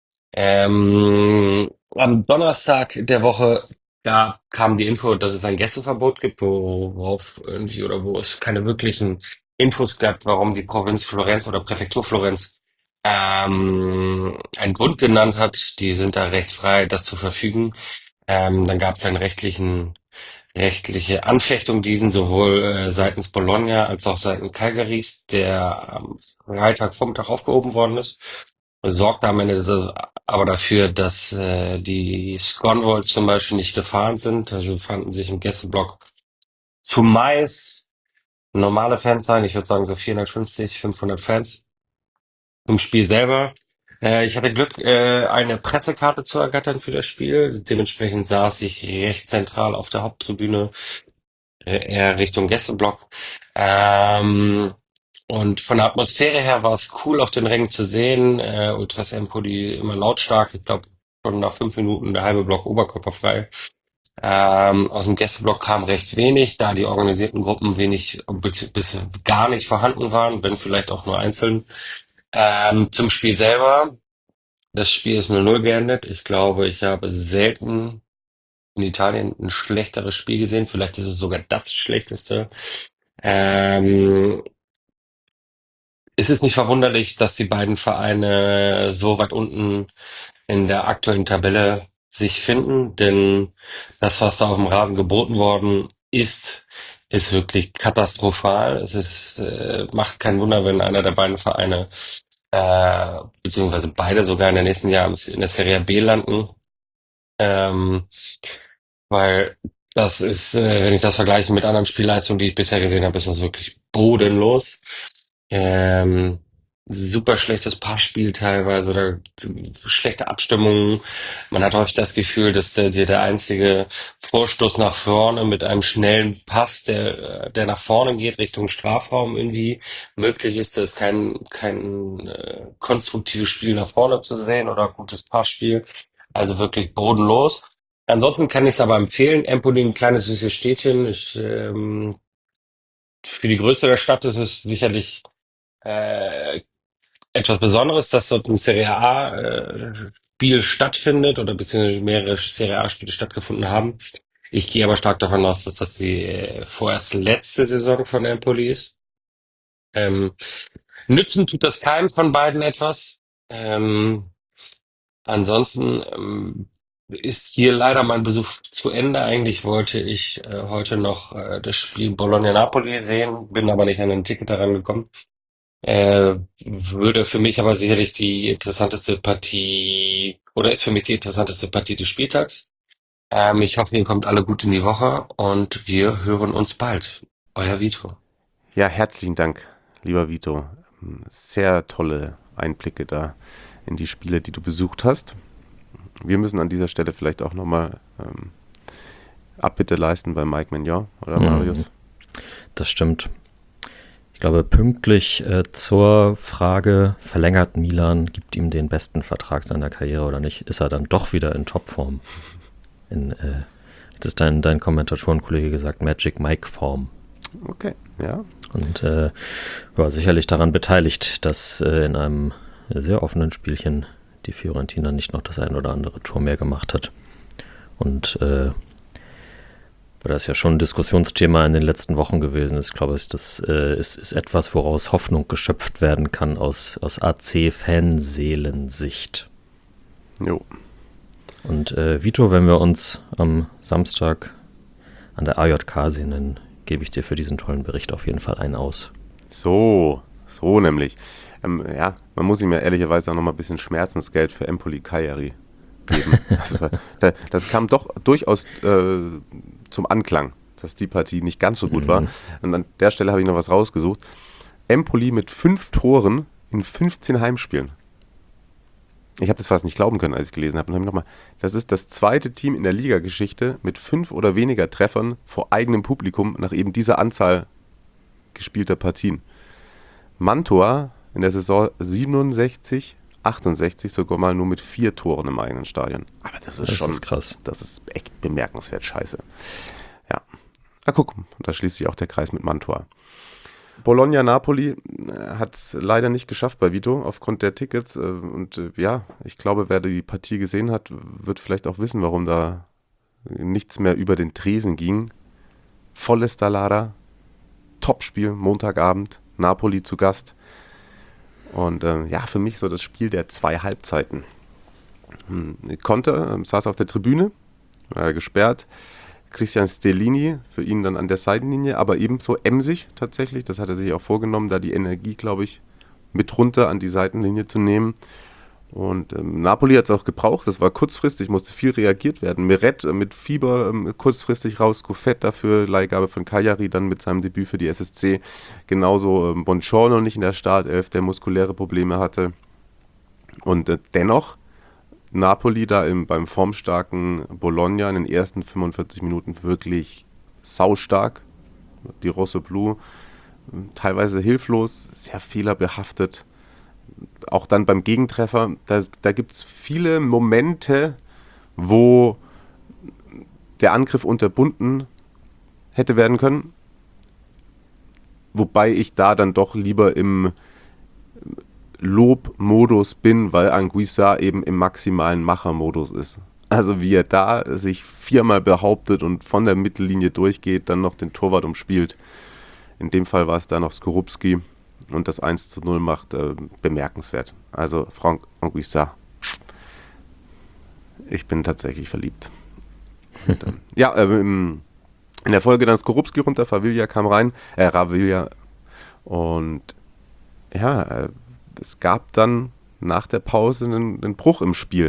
Am Donnerstag der Woche, da kam die Info, dass es ein Gästeverbot gibt, worauf irgendwie oder wo es keine wirklichen Infos gab, warum die Provinz Florenz oder Präfektur Florenz einen Grund genannt hat. Die sind da recht frei, das zu verfügen. Dann gab es eine rechtliche Anfechtung diesen, sowohl seitens Bologna als auch seitens Calgarys, der am Freitagvormittag aufgehoben worden ist. Sorgte am Ende aber dafür, dass die Sconwolves zum Beispiel nicht gefahren sind. Also fanden sich im Gästeblock zumeist normale Fans sein. Ich würde sagen so 450, 500 Fans. Im Spiel selber. Ich hatte Glück, eine Pressekarte zu ergattern für das Spiel. Dementsprechend saß ich recht zentral auf der Haupttribüne, eher Richtung Gästeblock. Und von der Atmosphäre her war es cool, auf den Rängen zu sehen. Ultras Empoli immer lautstark. Ich glaube, schon nach 5 Minuten der halbe Block oberkörperfrei. Aus dem Gästeblock kam recht wenig, da die organisierten Gruppen wenig bis gar nicht vorhanden waren, wenn vielleicht auch nur einzeln. Zum Spiel selber. Das Spiel ist 0:0 geendet. Ich glaube, ich habe selten in Italien ein schlechteres Spiel gesehen. Vielleicht ist es sogar das schlechteste Ähm, Es ist nicht verwunderlich, dass die beiden Vereine so weit unten in der aktuellen Tabelle sich finden, denn das, was da auf dem Rasen geboten worden ist wirklich katastrophal. Macht kein Wunder, wenn einer der beiden Vereine, beziehungsweise beide sogar in der nächsten Jahr in der Serie B landen. Ähm, Weil wenn ich das vergleiche mit anderen Spielleistungen, die ich bisher gesehen habe, ist das wirklich bodenlos. Ähm, Super schlechtes Passspiel teilweise oder schlechte Abstimmungen. Man hat häufig das Gefühl, dass der einzige Vorstoß nach vorne mit einem schnellen Pass, der nach vorne geht, Richtung Strafraum irgendwie möglich ist. Da ist kein konstruktives Spiel nach vorne zu sehen oder gutes Passspiel. Also wirklich bodenlos. Ansonsten kann ich es aber empfehlen. Empoli, ein kleines süßes Städtchen. Für die Größe der Stadt ist es sicherlich äh, etwas Besonderes, dass dort ein Serie A Spiel stattfindet oder beziehungsweise mehrere Serie A Spiele stattgefunden haben. Ich gehe aber stark davon aus, dass das die vorerst letzte Saison von Empoli ist. Ähm, Nützen tut das keinem von beiden etwas. Ansonsten ist hier leider mein Besuch zu Ende. Eigentlich wollte ich heute noch das Spiel Bologna-Napoli sehen, bin aber nicht an ein Ticket daran gekommen. Würde für mich aber sicherlich die interessanteste Partie oder ist für mich die interessanteste Partie des Spieltags. Ich hoffe, ihr kommt alle gut in die Woche und wir hören uns bald. Euer Vito. Ja, herzlichen Dank, lieber Vito. Sehr tolle Einblicke da in die Spiele, die du besucht hast. Wir müssen an dieser Stelle vielleicht auch nochmal Abbitte leisten bei Mike Maignan oder Marius. Das stimmt. Ich glaube, pünktlich zur Frage, verlängert Milan, gibt ihm den besten Vertrag seiner Karriere oder nicht, ist er dann doch wieder in Topform. Das ist dein Kommentatorenkollege gesagt, Magic Mike Form. Okay, ja. Und war sicherlich daran beteiligt, dass in einem sehr offenen Spielchen die Fiorentina nicht noch das ein oder andere Tor mehr gemacht hat. Und weil das ja schon ein Diskussionsthema in den letzten Wochen gewesen ist, glaube ich, das ist etwas, woraus Hoffnung geschöpft werden kann aus AC-Fanseelensicht. Jo. Und Vito, wenn wir uns am Samstag an der AJK sehen, dann gebe ich dir für diesen tollen Bericht auf jeden Fall einen aus. So nämlich. Ja, man muss ihm ja ehrlicherweise auch noch mal ein bisschen Schmerzensgeld für Empoli Cagliari geben. Also, das kam doch durchaus zum Anklang, dass die Partie nicht ganz so gut war. Und an der Stelle habe ich noch was rausgesucht. Empoli mit 5 Toren in 15 Heimspielen. Ich habe das fast nicht glauben können, als ich gelesen habe. Und habe nochmal, das ist das zweite Team in der Ligageschichte mit 5 oder weniger Treffern vor eigenem Publikum nach eben dieser Anzahl gespielter Partien. Mantua in der Saison 67, 68 sogar mal nur mit 4 Toren im eigenen Stadion. Aber das ist krass. Das ist echt bemerkenswert scheiße. Ja. Na guck, da schließt sich auch der Kreis mit Mantua. Bologna-Napoli hat es leider nicht geschafft bei Vito aufgrund der Tickets. Ja, ich glaube, wer die Partie gesehen hat, wird vielleicht auch wissen, warum da nichts mehr über den Tresen ging. Volles Dallara, Topspiel, Montagabend, Napoli zu Gast. Und ja, für mich so das Spiel der 2 Halbzeiten. Conte saß auf der Tribüne, gesperrt. Christian Stellini, für ihn dann an der Seitenlinie, aber ebenso emsig tatsächlich. Das hat er sich auch vorgenommen, da die Energie, glaube ich, mit runter an die Seitenlinie zu nehmen. Und Napoli hat es auch gebraucht. Das war kurzfristig, musste viel reagiert werden. Meret mit Fieber kurzfristig raus, Goffet dafür, Leihgabe von Cagliari dann mit seinem Debüt für die SSC. Genauso Bongiorno nicht in der Startelf, der muskuläre Probleme hatte. Und dennoch Napoli da beim formstarken Bologna in den ersten 45 Minuten wirklich saustark. Die Rosso Blu teilweise hilflos, sehr fehlerbehaftet. Auch dann beim Gegentreffer, da gibt es viele Momente, wo der Angriff unterbunden hätte werden können. Wobei ich da dann doch lieber im Lobmodus bin, weil Anguissa eben im maximalen Machermodus ist. Also wie er da sich 4-mal behauptet und von der Mittellinie durchgeht, dann noch den Torwart umspielt. In dem Fall war es da noch Skorupski und das 1:0 macht, bemerkenswert. Also Franck Anguissa, ich bin tatsächlich verliebt. Und, in der Folge dann Skorupski runter, Ravilla kam rein, Ravilla. Und ja, es gab dann nach der Pause einen Bruch im Spiel.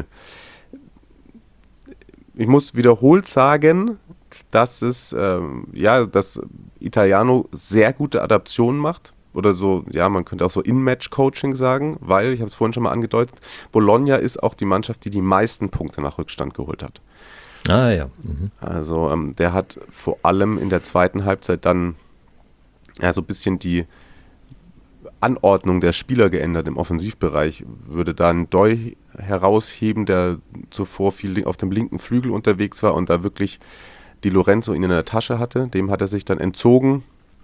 Ich muss wiederholt sagen, dass dass Italiano sehr gute Adaptionen macht. Oder so, ja, man könnte auch so In-Match-Coaching sagen, weil, ich habe es vorhin schon mal angedeutet, Bologna ist auch die Mannschaft, die meisten Punkte nach Rückstand geholt hat. Ah ja. Mhm. Also der hat vor allem in der zweiten Halbzeit dann so ein bisschen die Anordnung der Spieler geändert im Offensivbereich. Würde da ein Doi herausheben, der zuvor viel auf dem linken Flügel unterwegs war und da wirklich Di Lorenzo ihn in der Tasche hatte. Dem hat er sich dann entzogen.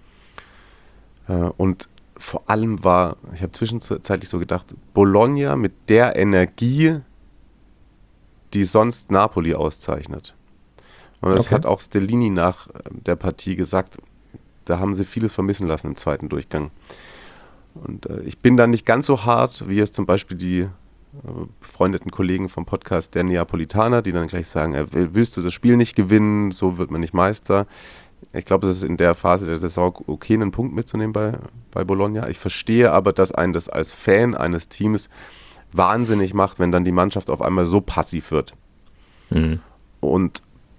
Und vor allem ich habe zwischenzeitlich so gedacht, Bologna mit der Energie, die sonst Napoli auszeichnet. Und das hat auch Stellini nach der Partie gesagt, da haben sie vieles vermissen lassen im zweiten Durchgang. Und ich bin da nicht ganz so hart, wie es zum Beispiel die befreundeten Kollegen vom Podcast der Neapolitaner, die dann gleich sagen, willst du das Spiel nicht gewinnen, so wird man nicht Meister. Ich glaube, es ist in der Phase der Saison okay, einen Punkt mitzunehmen bei Bologna. Ich verstehe aber, dass einen das als Fan eines Teams wahnsinnig macht, wenn dann die Mannschaft auf einmal so passiv wird. Mhm. Und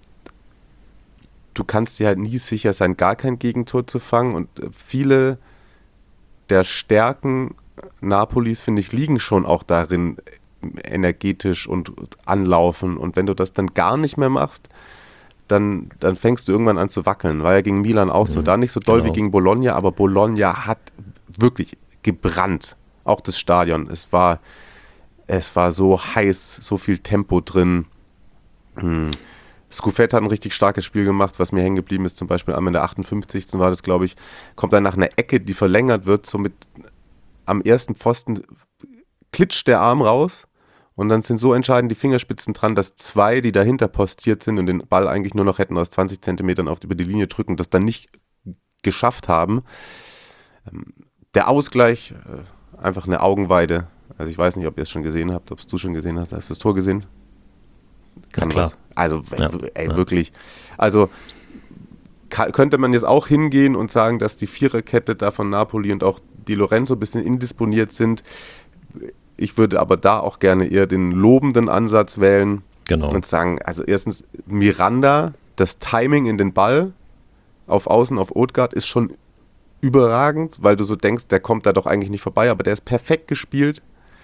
du kannst dir halt nie sicher sein, gar kein Gegentor zu fangen. Und viele der Stärken Napolis, finde ich, liegen schon auch darin, energetisch und anlaufen. Und wenn du das dann gar nicht mehr machst, dann fängst du irgendwann an zu wackeln. War ja gegen Milan auch so. Da nicht so doll wie gegen Bologna, aber Bologna hat wirklich gebrannt. Auch das Stadion. Es war so heiß, so viel Tempo drin. Scuffet hat ein richtig starkes Spiel gemacht, was mir hängen geblieben ist, zum Beispiel in der 58. war das, glaube ich, kommt dann nach einer Ecke, die verlängert wird, so mit am ersten Pfosten klitscht der Arm raus und dann sind so entscheidend die Fingerspitzen dran, dass zwei, die dahinter postiert sind und den Ball eigentlich nur noch hätten aus 20 Zentimetern über die Linie drücken, das dann nicht geschafft haben. Der Ausgleich, einfach eine Augenweide. Also ich weiß nicht, ob ihr es schon gesehen habt, ob es du schon gesehen hast. Hast du das Tor gesehen? Kann klar. Also wirklich. Also könnte man jetzt auch hingehen und sagen, dass die Viererkette da von Napoli und auch Di Lorenzo ein bisschen indisponiert sind. Ich würde aber da auch gerne eher den lobenden Ansatz wählen und sagen, also erstens Miranda, das Timing in den Ball auf Außen auf Odegaard ist schon überragend, weil du so denkst, der kommt da doch eigentlich nicht vorbei, aber der ist perfekt gespielt.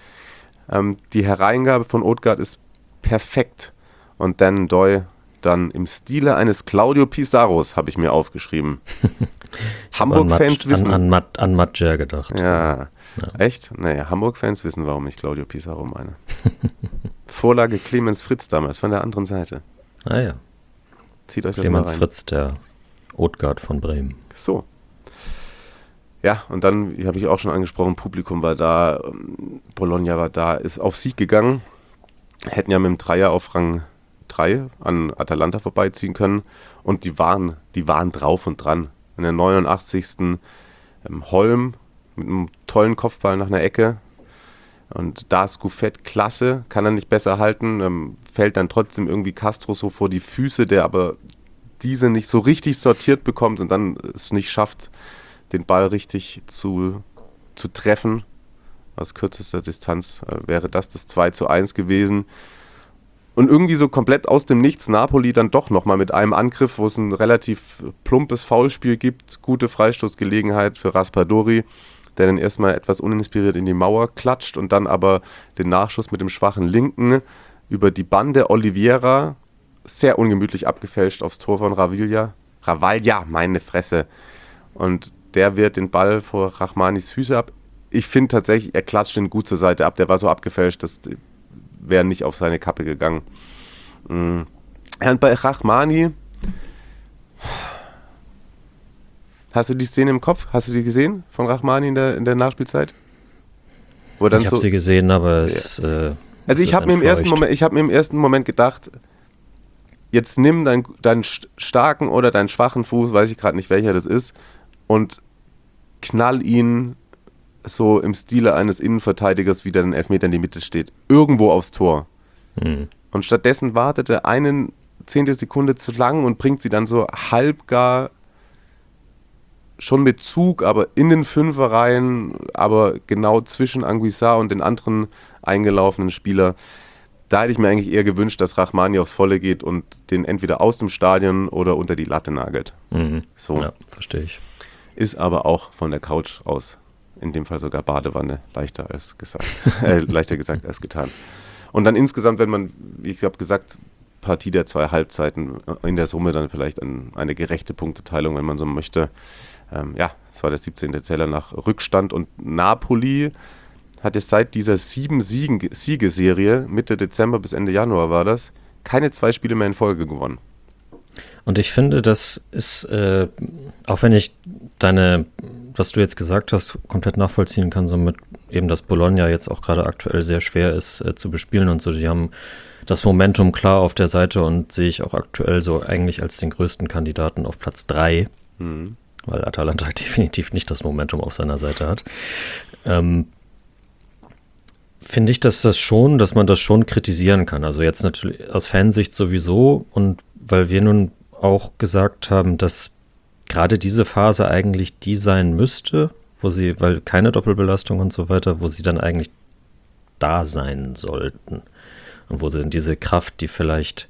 Die Hereingabe von Odegaard ist perfekt. Und dann Doi dann im Stile eines Claudio Pizarros, habe ich mir aufgeschrieben. Hamburg-Fans wissen... An Matjer gedacht. Ja. Echt? Naja, Hamburg-Fans wissen, warum ich Claudio Pizarro meine. Vorlage Clemens Fritz damals, von der anderen Seite. Ah ja. Zieht euch das Clemens mal rein. Fritz, der Odegaard von Bremen. So. Ja, und dann, habe ich auch schon angesprochen, Publikum war da, Bologna war da, ist auf Sieg gegangen. Hätten ja mit dem Dreier auf Rang 3 an Atalanta vorbeiziehen können und die waren drauf und dran. In der 89. Holm mit einem tollen Kopfball nach einer Ecke und da Scuffet klasse, kann er nicht besser halten, fällt dann trotzdem irgendwie Castro so vor die Füße, der aber diese nicht so richtig sortiert bekommt und dann es nicht schafft, den Ball richtig zu treffen. Aus kürzester Distanz wäre das 2:1 gewesen. Und irgendwie so komplett aus dem Nichts Napoli dann doch nochmal mit einem Angriff, wo es ein relativ plumpes Foulspiel gibt. Gute Freistoßgelegenheit für Raspadori, der dann erstmal etwas uninspiriert in die Mauer klatscht und dann aber den Nachschuss mit dem schwachen Linken über die Bande Oliveira sehr ungemütlich abgefälscht aufs Tor von Raviglia, meine Fresse. Und der wehrt den Ball vor Rachmanis Füße ab. Ich finde tatsächlich, er klatscht ihn gut zur Seite ab. Der war so abgefälscht, das wäre nicht auf seine Kappe gegangen. Und bei Rachmani, hast du die Szene im Kopf? Hast du die gesehen von Rachmani in der Nachspielzeit? Ich habe sie gesehen, aber es also ich habe mir im ersten Moment gedacht, jetzt nimm deinen starken oder deinen schwachen Fuß, weiß ich gerade nicht, welcher das ist, und knall ihn so im Stile eines Innenverteidigers, wie der den Elfmeter in die Mitte steht, irgendwo aufs Tor. Und stattdessen wartet er einen Zehntelsekunde zu lang und bringt sie dann so halb gar schon mit Zug, aber in den Fünfer rein, aber genau zwischen Anguissa und den anderen eingelaufenen Spieler. Da hätte ich mir eigentlich eher gewünscht, dass Rachmani aufs Volle geht und den entweder aus dem Stadion oder unter die Latte nagelt. So. Ja, verstehe ich. Ist aber auch von der Couch aus, in dem Fall sogar Badewanne, leichter gesagt als getan. Und dann insgesamt, wenn man, wie ich habe gesagt, Partie der 2 Halbzeiten, in der Summe dann vielleicht eine gerechte Punkteteilung, wenn man so möchte. Es war der 17. Zähler nach Rückstand und Napoli hat es seit dieser 7-Siegeserie, Mitte Dezember bis Ende Januar war das, keine 2 Spiele mehr in Folge gewonnen. Und ich finde, das ist, auch wenn ich was du jetzt gesagt hast, komplett nachvollziehen kann, so mit eben, dass Bologna jetzt auch gerade aktuell sehr schwer ist zu bespielen und so, die haben das Momentum klar auf der Seite und sehe ich auch aktuell so eigentlich als den größten Kandidaten auf Platz 3, weil Atalanta definitiv nicht das Momentum auf seiner Seite hat. Finde ich, dass man das schon kritisieren kann. Also jetzt natürlich aus Fansicht sowieso und weil wir nun auch gesagt haben, dass gerade diese Phase eigentlich die sein müsste, weil keine Doppelbelastung und so weiter, wo sie dann eigentlich da sein sollten. Und wo sie dann diese Kraft, die vielleicht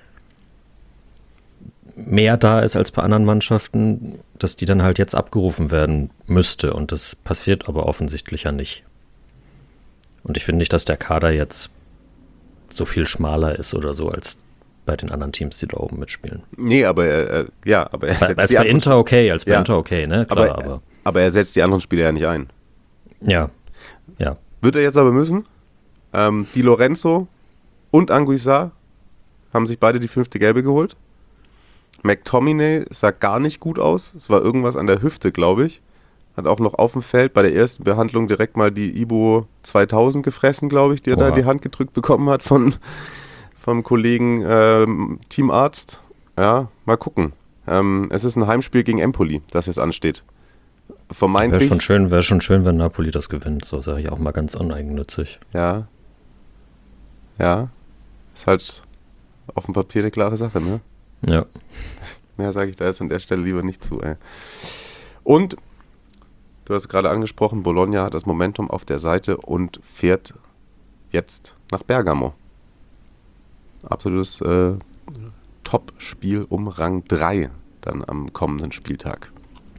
mehr da ist als bei anderen Mannschaften, dass die dann halt jetzt abgerufen werden müsste. Und das passiert aber offensichtlich ja nicht. Und ich finde nicht, dass der Kader jetzt so viel schmaler ist oder so als bei den anderen Teams, die da oben mitspielen. Nee, aber er setzt als bei Inter okay, Inter okay, ne? Klar, aber er setzt die anderen Spieler ja nicht ein. Ja. Wird er jetzt aber müssen? Di Lorenzo und Anguissa haben sich beide die 5. Gelbe geholt. McTominay sah gar nicht gut aus. Es war irgendwas an der Hüfte, glaube ich. Hat auch noch auf dem Feld bei der ersten Behandlung direkt mal die Ibo 2000 gefressen, glaube ich, die er da in die Hand gedrückt bekommen hat vom Kollegen Teamarzt. Ja, mal gucken. Es ist ein Heimspiel gegen Empoli, das jetzt ansteht. Wäre schon schön, wenn Napoli das gewinnt. So sage ich auch mal ganz uneigennützig. Ja. Ist halt auf dem Papier eine klare Sache, ne? Ja. Mehr sage ich da jetzt an der Stelle lieber nicht zu, ey. Und du hast gerade angesprochen, Bologna hat das Momentum auf der Seite und fährt jetzt nach Bergamo. Absolutes Top-Spiel um Rang 3 dann am kommenden Spieltag.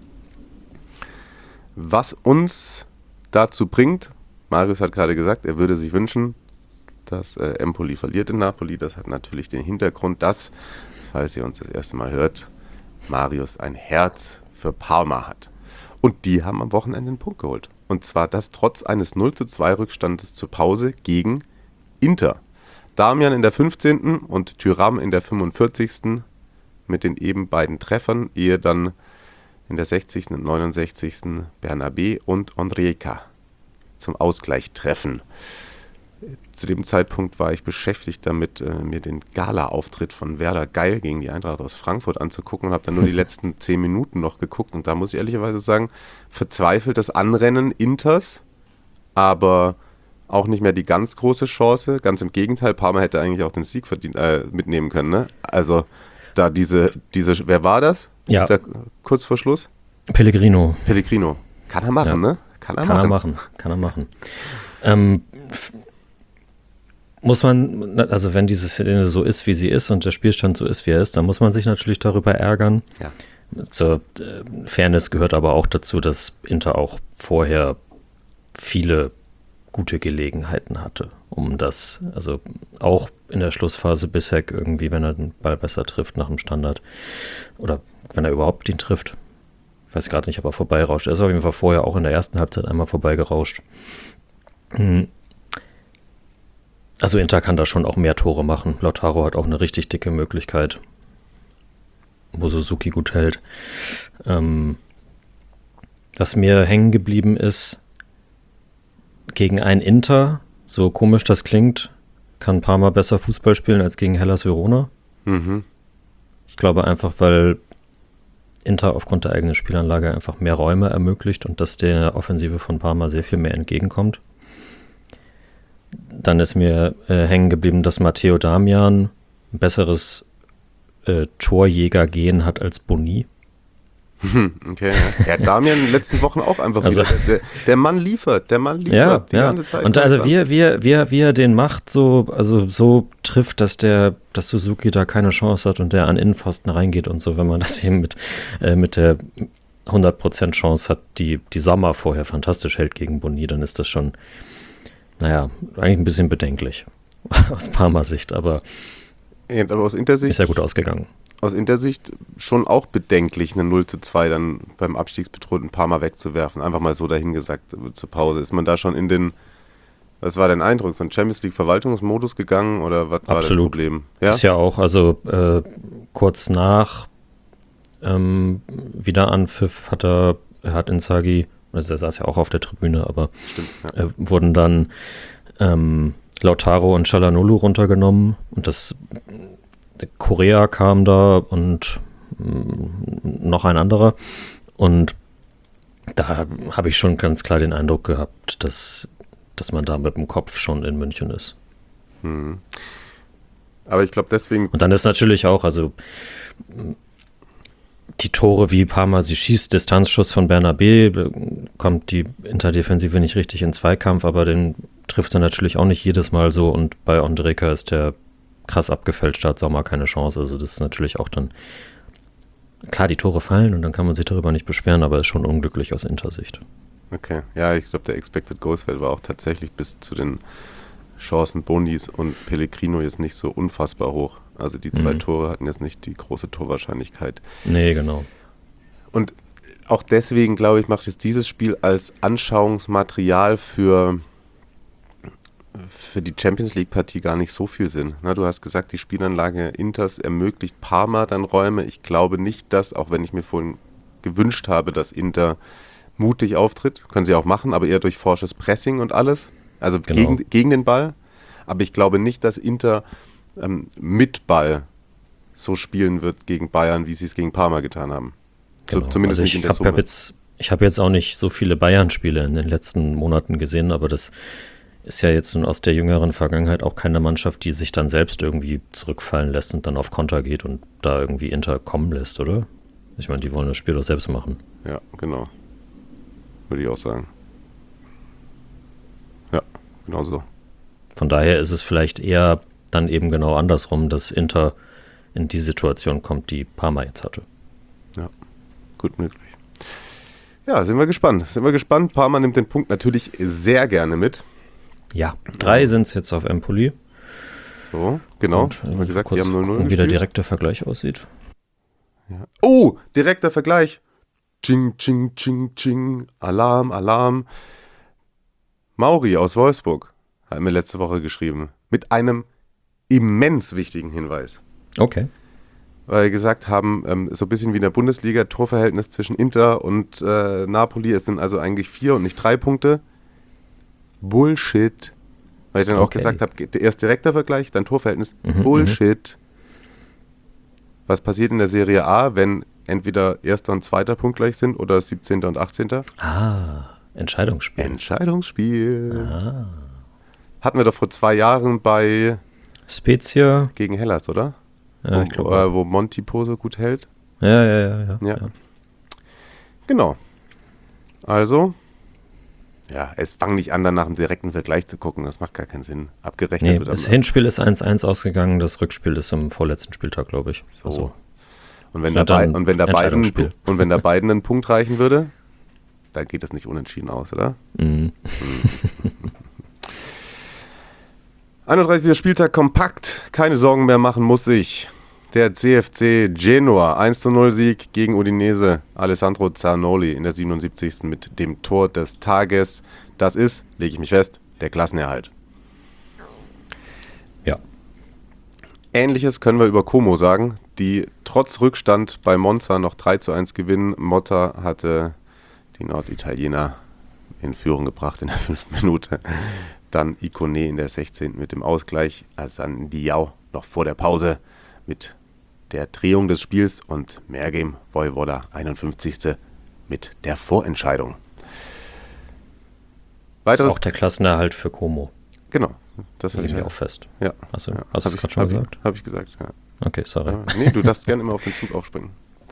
Was uns dazu bringt, Marius hat gerade gesagt, er würde sich wünschen, dass Empoli verliert in Napoli. Das hat natürlich den Hintergrund, dass, falls ihr uns das erste Mal hört, Marius ein Herz für Parma hat. Und die haben am Wochenende einen Punkt geholt. Und zwar das trotz eines 0:2 Rückstandes zur Pause gegen Inter. Damian in der 15. und Thuram in der 45. mit den eben beiden Treffern, ehe dann in der 60. und 69. Bernabé und Ondrejka zum Ausgleich treffen. Zu dem Zeitpunkt war ich beschäftigt damit, mir den Gala-Auftritt von Werder Geil gegen die Eintracht aus Frankfurt anzugucken und habe dann nur die letzten 10 Minuten noch geguckt. Und da muss ich ehrlicherweise sagen, verzweifelt das Anrennen Inters, aber auch nicht mehr die ganz große Chance. Ganz im Gegenteil, Parma hätte eigentlich auch den Sieg mitnehmen können. Ne? Also da diese, wer war das? Ja. Kurz vor Schluss? Pellegrino. Kann er machen, ne? Kann er machen. Muss man, also wenn diese Szene so ist, wie sie ist und der Spielstand so ist, wie er ist, dann muss man sich natürlich darüber ärgern. Ja. Zur Fairness gehört aber auch dazu, dass Inter auch vorher viele gute Gelegenheiten hatte, um das, also auch in der Schlussphase Bissek irgendwie, wenn er den Ball besser trifft nach dem Standard oder wenn er überhaupt ihn trifft. Ich weiß gerade nicht, ob er vorbeirauscht. Er ist auf jeden Fall vorher auch in der ersten Halbzeit einmal vorbeigerauscht. Also Inter kann da schon auch mehr Tore machen. Lautaro hat auch eine richtig dicke Möglichkeit, wo Suzuki gut hält. Was mir hängen geblieben ist, gegen ein Inter, so komisch das klingt, kann Parma besser Fußball spielen als gegen Hellas Verona. Mhm. Ich glaube einfach, weil Inter aufgrund der eigenen Spielanlage einfach mehr Räume ermöglicht und dass der Offensive von Parma sehr viel mehr entgegenkommt. Dann ist mir hängen geblieben, dass Matteo Darmian ein besseres Torjäger-Gen hat als Boni. Okay, ja. Darmian in den letzten Wochen auch einfach wieder. Der Mann liefert, die ganze Zeit. Und also wie er den macht, so trifft, dass Suzuki da keine Chance hat und der an Innenpfosten reingeht und so, wenn man das eben mit der 100% Chance hat, die Sommer vorher fantastisch hält gegen Boni, dann ist das schon, naja, eigentlich ein bisschen bedenklich aus Parma Sicht, aber aus Intersicht ist ja gut ausgegangen. Aus Intersicht schon auch bedenklich, eine 0:2 dann beim abstiegsbedrohten Parma wegzuwerfen. Einfach mal so dahingesagt zur Pause. Ist man da schon was war dein Eindruck, so ein Champions League Verwaltungsmodus gegangen oder was war das Problem? Ja? Ist ja auch, also kurz nach Wiederanpfiff hat Inzaghi, also er saß ja auch auf der Tribüne, aber stimmt, wurden dann Lautaro und Çalhanoğlu runtergenommen und Korea kam da und noch ein anderer. Und da habe ich schon ganz klar den Eindruck gehabt, dass man da mit dem Kopf schon in München ist. Aber ich glaube deswegen... Und dann ist natürlich auch, also die Tore, wie Parma sie schießt, Distanzschuss von Bernabé, kommt die Interdefensive nicht richtig in Zweikampf, aber den trifft er natürlich auch nicht jedes Mal so. Und bei Ondrejka ist der krass abgefälscht, hat Sommer keine Chance. Also das ist natürlich auch dann, klar, die Tore fallen und dann kann man sich darüber nicht beschweren, aber ist schon unglücklich aus Intersicht. Okay, ja, ich glaube, der Expected Goals Wert war auch tatsächlich bis zu den Chancen Bonis und Pellegrino jetzt nicht so unfassbar hoch. Also die 2 Tore hatten jetzt nicht die große Torwahrscheinlichkeit. Nee, genau. Und auch deswegen, glaube ich, macht jetzt dieses Spiel als Anschauungsmaterial für die Champions League-Partie gar nicht so viel Sinn. Na, du hast gesagt, die Spielanlage Inters ermöglicht Parma dann Räume. Ich glaube nicht, dass, auch wenn ich mir vorhin gewünscht habe, dass Inter mutig auftritt, können sie auch machen, aber eher durch forsches Pressing und alles, also genau. gegen den Ball. Aber ich glaube nicht, dass Inter mit Ball so spielen wird gegen Bayern, wie sie es gegen Parma getan haben. Genau. Zumindest also nicht in der Summe. Ich habe jetzt auch nicht so viele Bayern-Spiele in den letzten Monaten gesehen, aber das ist ja jetzt nun aus der jüngeren Vergangenheit auch keine Mannschaft, die sich dann selbst irgendwie zurückfallen lässt und dann auf Konter geht und da irgendwie Inter kommen lässt, oder? Ich meine, die wollen das Spiel doch selbst machen. Ja, genau. Würde ich auch sagen. Ja, genau so. Von daher ist es vielleicht eher dann eben genau andersrum, dass Inter in die Situation kommt, die Parma jetzt hatte. Ja, gut möglich. Ja, sind wir gespannt. Parma nimmt den Punkt natürlich sehr gerne mit. Ja, 3 sind es jetzt auf Empoli. So, genau. Und, wie gesagt, kurz die haben 0-0 gucken, wie der direkte Vergleich aussieht. Ja. Oh, direkter Vergleich. Ching, ching, ching, ching. Alarm, Alarm. Mauri aus Wolfsburg hat mir letzte Woche geschrieben. Mit einem immens wichtigen Hinweis. Okay. Weil gesagt haben, so ein bisschen wie in der Bundesliga, Torverhältnis zwischen Inter und Napoli. Es sind also eigentlich 4 und nicht 3 Punkte. Bullshit. Weil ich dann auch gesagt habe, erst direkter Vergleich, dann Torverhältnis. Bullshit. Was passiert in der Serie A, wenn entweder erster und zweiter Punkt gleich sind oder 17. und 18.? Entscheidungsspiel. Hatten wir doch vor 2 Jahren bei Spezia gegen Hellas, oder? Ja, ich glaube. Wo Monti Pose gut hält. Ja. Genau. Also, ja, es fang nicht an, dann nach dem direkten Vergleich zu gucken. Das macht gar keinen Sinn. Abgerechnet wird das Hinspiel ist 1-1 ausgegangen, das Rückspiel ist am vorletzten Spieltag, glaube ich. So. Also, und wenn da beiden einen Punkt reichen würde, dann geht das nicht unentschieden aus, oder? 31. Spieltag kompakt. Keine Sorgen mehr machen muss ich. Der CFC Genua, 1:0 Sieg gegen Udinese. Alessandro Zanoli in der 77. mit dem Tor des Tages. Das ist, lege ich mich fest, der Klassenerhalt. Ja. Ähnliches können wir über Como sagen, die trotz Rückstand bei Monza noch 3:1 gewinnen. Motta hatte die Norditaliener in Führung gebracht in der 5. Minute. Dann Ikoné in der 16. mit dem Ausgleich. Asan Diao noch vor der Pause mit der Drehung des Spiels und Mergim Vojvoda 51. mit der Vorentscheidung. Das ist auch der Klassenerhalt für Como. Genau, das lege ich mir auch fest. Ja. Achso, hast du es gerade schon gesagt? Habe ich gesagt, ja. Okay, sorry. Nee, du darfst gerne immer auf den Zug aufspringen.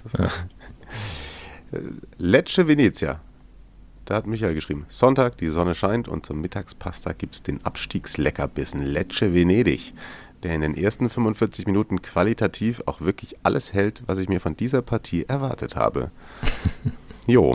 Lecce Venezia. Da hat Michael geschrieben, Sonntag, die Sonne scheint und zum Mittagspasta gibt es den Abstiegsleckerbissen Lecce Venedig, der in den ersten 45 Minuten qualitativ auch wirklich alles hält, was ich mir von dieser Partie erwartet habe. Jo.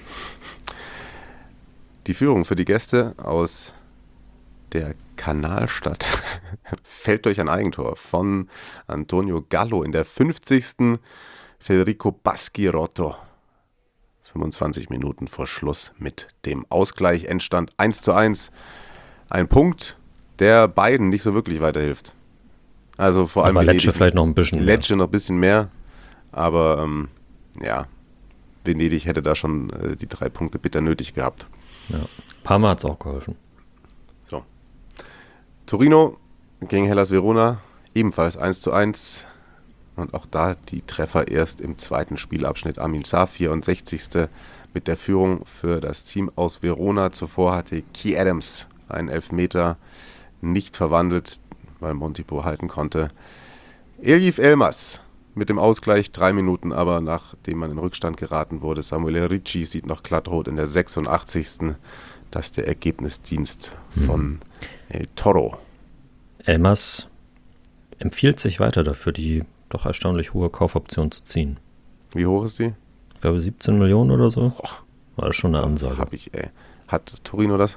Die Führung für die Gäste aus der Kanalstadt fällt durch ein Eigentor von Antonio Gallo in der 50. Federico Baschirotto. 25 Minuten vor Schluss mit dem Ausgleich. Endstand 1:1. Ein Punkt, der beiden nicht so wirklich weiterhilft. Also vor allem aber Lecce vielleicht noch ein bisschen mehr. Lecce noch ein bisschen mehr. Aber ja, Venedig hätte da schon die 3 Punkte bitter nötig gehabt. Ja. Parma hat es auch geholfen. So. Torino gegen Hellas Verona, ebenfalls 1:1. Und auch da die Treffer erst im zweiten Spielabschnitt. Amin Sarr, 64. mit der Führung für das Team aus Verona. Zuvor hatte Key Adams einen Elfmeter nicht verwandelt, weil Montipo halten konnte. Elif Elmas mit dem Ausgleich 3 Minuten, aber nachdem man in Rückstand geraten wurde. Samuel Ricci sieht noch glattrot in der 86. Das ist der Ergebnisdienst von El Toro. Elmas empfiehlt sich weiter dafür, die doch erstaunlich hohe Kaufoption zu ziehen. Wie hoch ist die? Ich glaube 17 Millionen oder so. War das schon eine Ansage. Hat Torino das?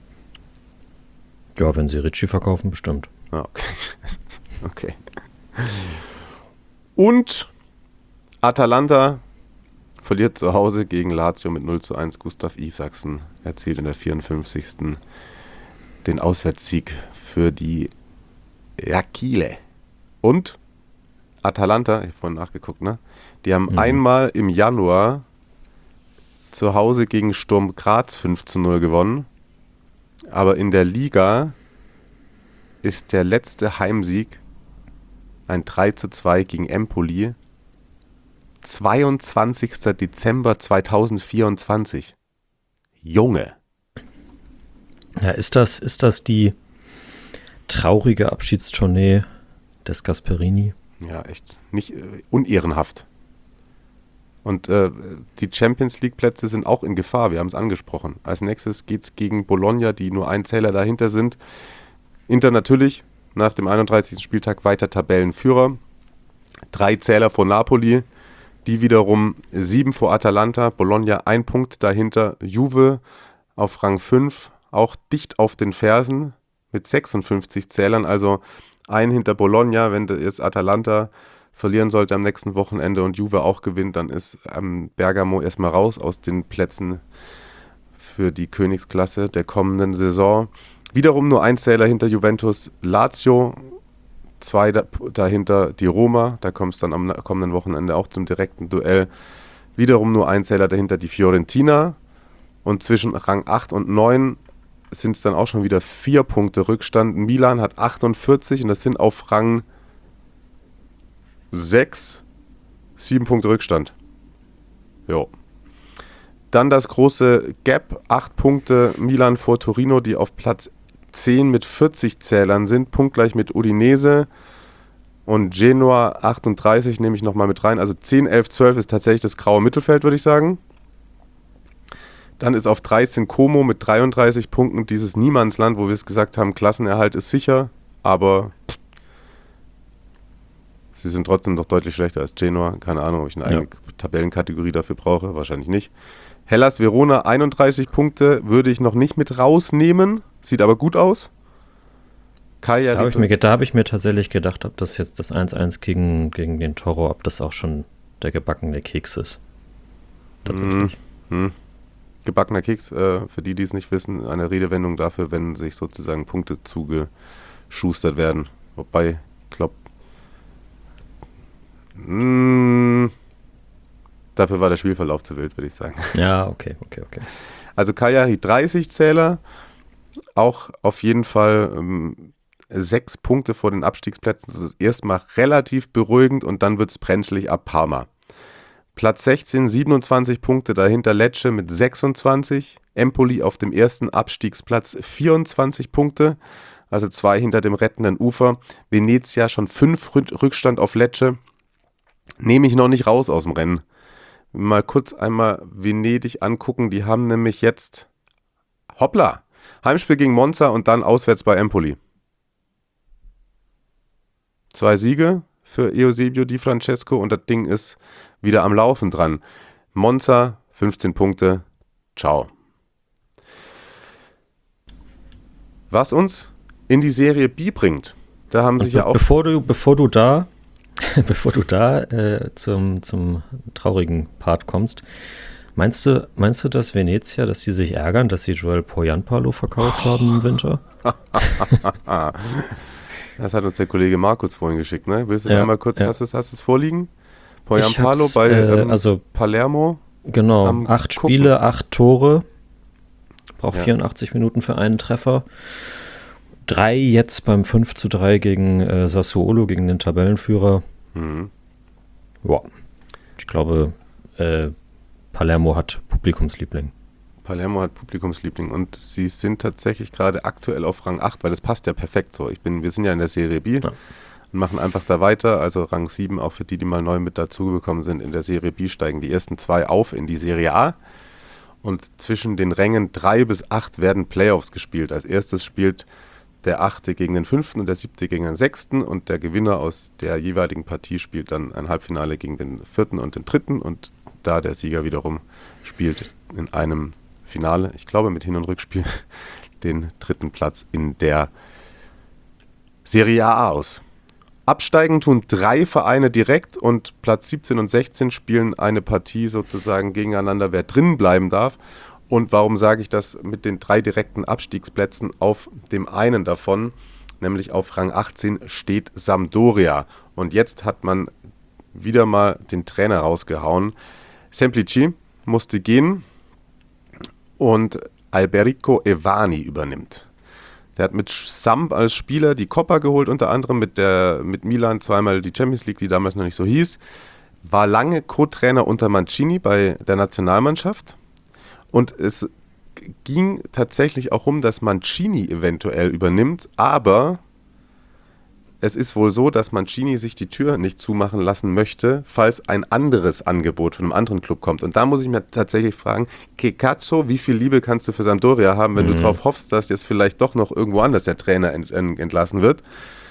Ja, wenn sie Ricci verkaufen, bestimmt. Ah, okay. Okay. Und Atalanta verliert zu Hause gegen Lazio mit 0:1. Gustav Isaksen erzielt in der 54. den Auswärtssieg für die Aquile. Und Atalanta, ich habe vorhin nachgeguckt, ne? Die haben einmal im Januar zu Hause gegen Sturm Graz 5:0 gewonnen. Aber in der Liga ist der letzte Heimsieg ein 3:2 gegen Empoli. 22. Dezember 2024. Junge. Ja, ist das die traurige Abschiedstournee des Gasperini? Ja, echt. Nicht unehrenhaft. Und die Champions League Plätze sind auch in Gefahr, wir haben es angesprochen. Als nächstes geht es gegen Bologna, die nur ein Zähler dahinter sind. Inter natürlich nach dem 31. Spieltag weiter Tabellenführer. 3 Zähler vor Napoli, die wiederum 7 vor Atalanta. Bologna 1 Punkt dahinter. Juve auf Rang 5, auch dicht auf den Fersen mit 56 Zählern, also ein hinter Bologna. Wenn jetzt Atalanta verlieren sollte am nächsten Wochenende und Juve auch gewinnt, dann ist Bergamo erstmal raus aus den Plätzen für die Königsklasse der kommenden Saison. Wiederum nur 1 Zähler hinter Juventus, Lazio, 2 dahinter die Roma, da kommt es dann am kommenden Wochenende auch zum direkten Duell. Wiederum nur 1 Zähler dahinter die Fiorentina und zwischen Rang 8 und 9 sind es dann auch schon wieder 4 Punkte Rückstand. Milan hat 48 und das sind auf Rang 6 7 Punkte Rückstand. Jo. Dann das große Gap, 8 Punkte Milan vor Torino, die auf Platz 10 mit 40 Zählern sind, punktgleich mit Udinese und Genoa 38 nehme ich nochmal mit rein. Also 10, 11, 12 ist tatsächlich das graue Mittelfeld, würde ich sagen. Dann ist auf 13 Como mit 33 Punkten dieses Niemandsland, wo wir es gesagt haben, Klassenerhalt ist sicher, aber sie sind trotzdem doch deutlich schlechter als Genoa. Keine Ahnung, ob ich eine eigene Tabellenkategorie dafür brauche, wahrscheinlich nicht. Hellas Verona 31 Punkte würde ich noch nicht mit rausnehmen, sieht aber gut aus. Da habe ich mir tatsächlich gedacht, ob das jetzt das 1:1 gegen den Toro, ob das auch schon der gebackene Keks ist. Tatsächlich. Gebackener Keks, für die es nicht wissen, eine Redewendung dafür, wenn sich sozusagen Punkte zugeschustert werden. Wobei, ich glaube, dafür war der Spielverlauf zu wild, würde ich sagen. Ja, okay. Also Cagliari 30 Zähler, auch auf jeden Fall 6 Punkte vor den Abstiegsplätzen. Das ist erstmal relativ beruhigend und dann wird es brenzlig ab Parma. Platz 16, 27 Punkte, dahinter Lecce mit 26. Empoli auf dem ersten Abstiegsplatz 24 Punkte, also 2 hinter dem rettenden Ufer. Venezia schon 5 Rückstand auf Lecce. Nehme ich noch nicht raus aus dem Rennen. Mal kurz einmal Venedig angucken. Die haben nämlich jetzt, hoppla, Heimspiel gegen Monza und dann auswärts bei Empoli. 2 Siege für Eusebio Di Francesco und das Ding ist wieder am Laufen dran. Monza, 15 Punkte, ciao. Was uns in die Serie B bringt, da haben sich ja auch... Bevor du da zum traurigen Part kommst, meinst du, dass Venezia, dass sie sich ärgern, dass sie Joel Poyanpalo verkauft haben im Winter? Das hat uns der Kollege Markus vorhin geschickt, ne? Willst du es einmal kurz, hast du es vorliegen? Poyanpalo bei Palermo. Genau, 8 Spiele, 8 Tore. Braucht 84 Minuten für einen Treffer. 3 jetzt beim 5:3 gegen Sassuolo, gegen den Tabellenführer. Ja, ich glaube, Palermo hat Publikumsliebling. Und sie sind tatsächlich gerade aktuell auf Rang 8, weil das passt ja perfekt so. Wir sind ja in der Serie B und machen einfach da weiter. Also Rang 7, auch für die mal neu mit dazugekommen sind. In der Serie B steigen die ersten 2 auf in die Serie A. Und zwischen den Rängen 3 bis 8 werden Playoffs gespielt. Als erstes spielt der 8. gegen den 5. und der 7. gegen den 6. Und der Gewinner aus der jeweiligen Partie spielt dann ein Halbfinale gegen den 4. und den 3. Und da der Sieger wiederum spielt in einem Finale, ich glaube mit Hin- und Rückspiel, den 3. Platz in der Serie A aus. Absteigen tun 3 Vereine direkt und Platz 17 und 16 spielen eine Partie sozusagen gegeneinander, wer drin bleiben darf. Und warum sage ich das mit den 3 direkten Abstiegsplätzen? Auf dem einen davon, nämlich auf Rang 18, steht Sampdoria. Und jetzt hat man wieder mal den Trainer rausgehauen. Semplici musste gehen und Alberico Evani übernimmt. Der hat mit Samp als Spieler die Coppa geholt, unter anderem mit Milan zweimal die Champions League, die damals noch nicht so hieß. War lange Co-Trainer unter Mancini bei der Nationalmannschaft. Und es ging tatsächlich auch um, dass Mancini eventuell übernimmt, aber es ist wohl so, dass Mancini sich die Tür nicht zumachen lassen möchte, falls ein anderes Angebot von einem anderen Club kommt. Und da muss ich mir tatsächlich fragen, che cazzo, wie viel Liebe kannst du für Sampdoria haben, wenn du darauf hoffst, dass jetzt vielleicht doch noch irgendwo anders der Trainer entlassen wird?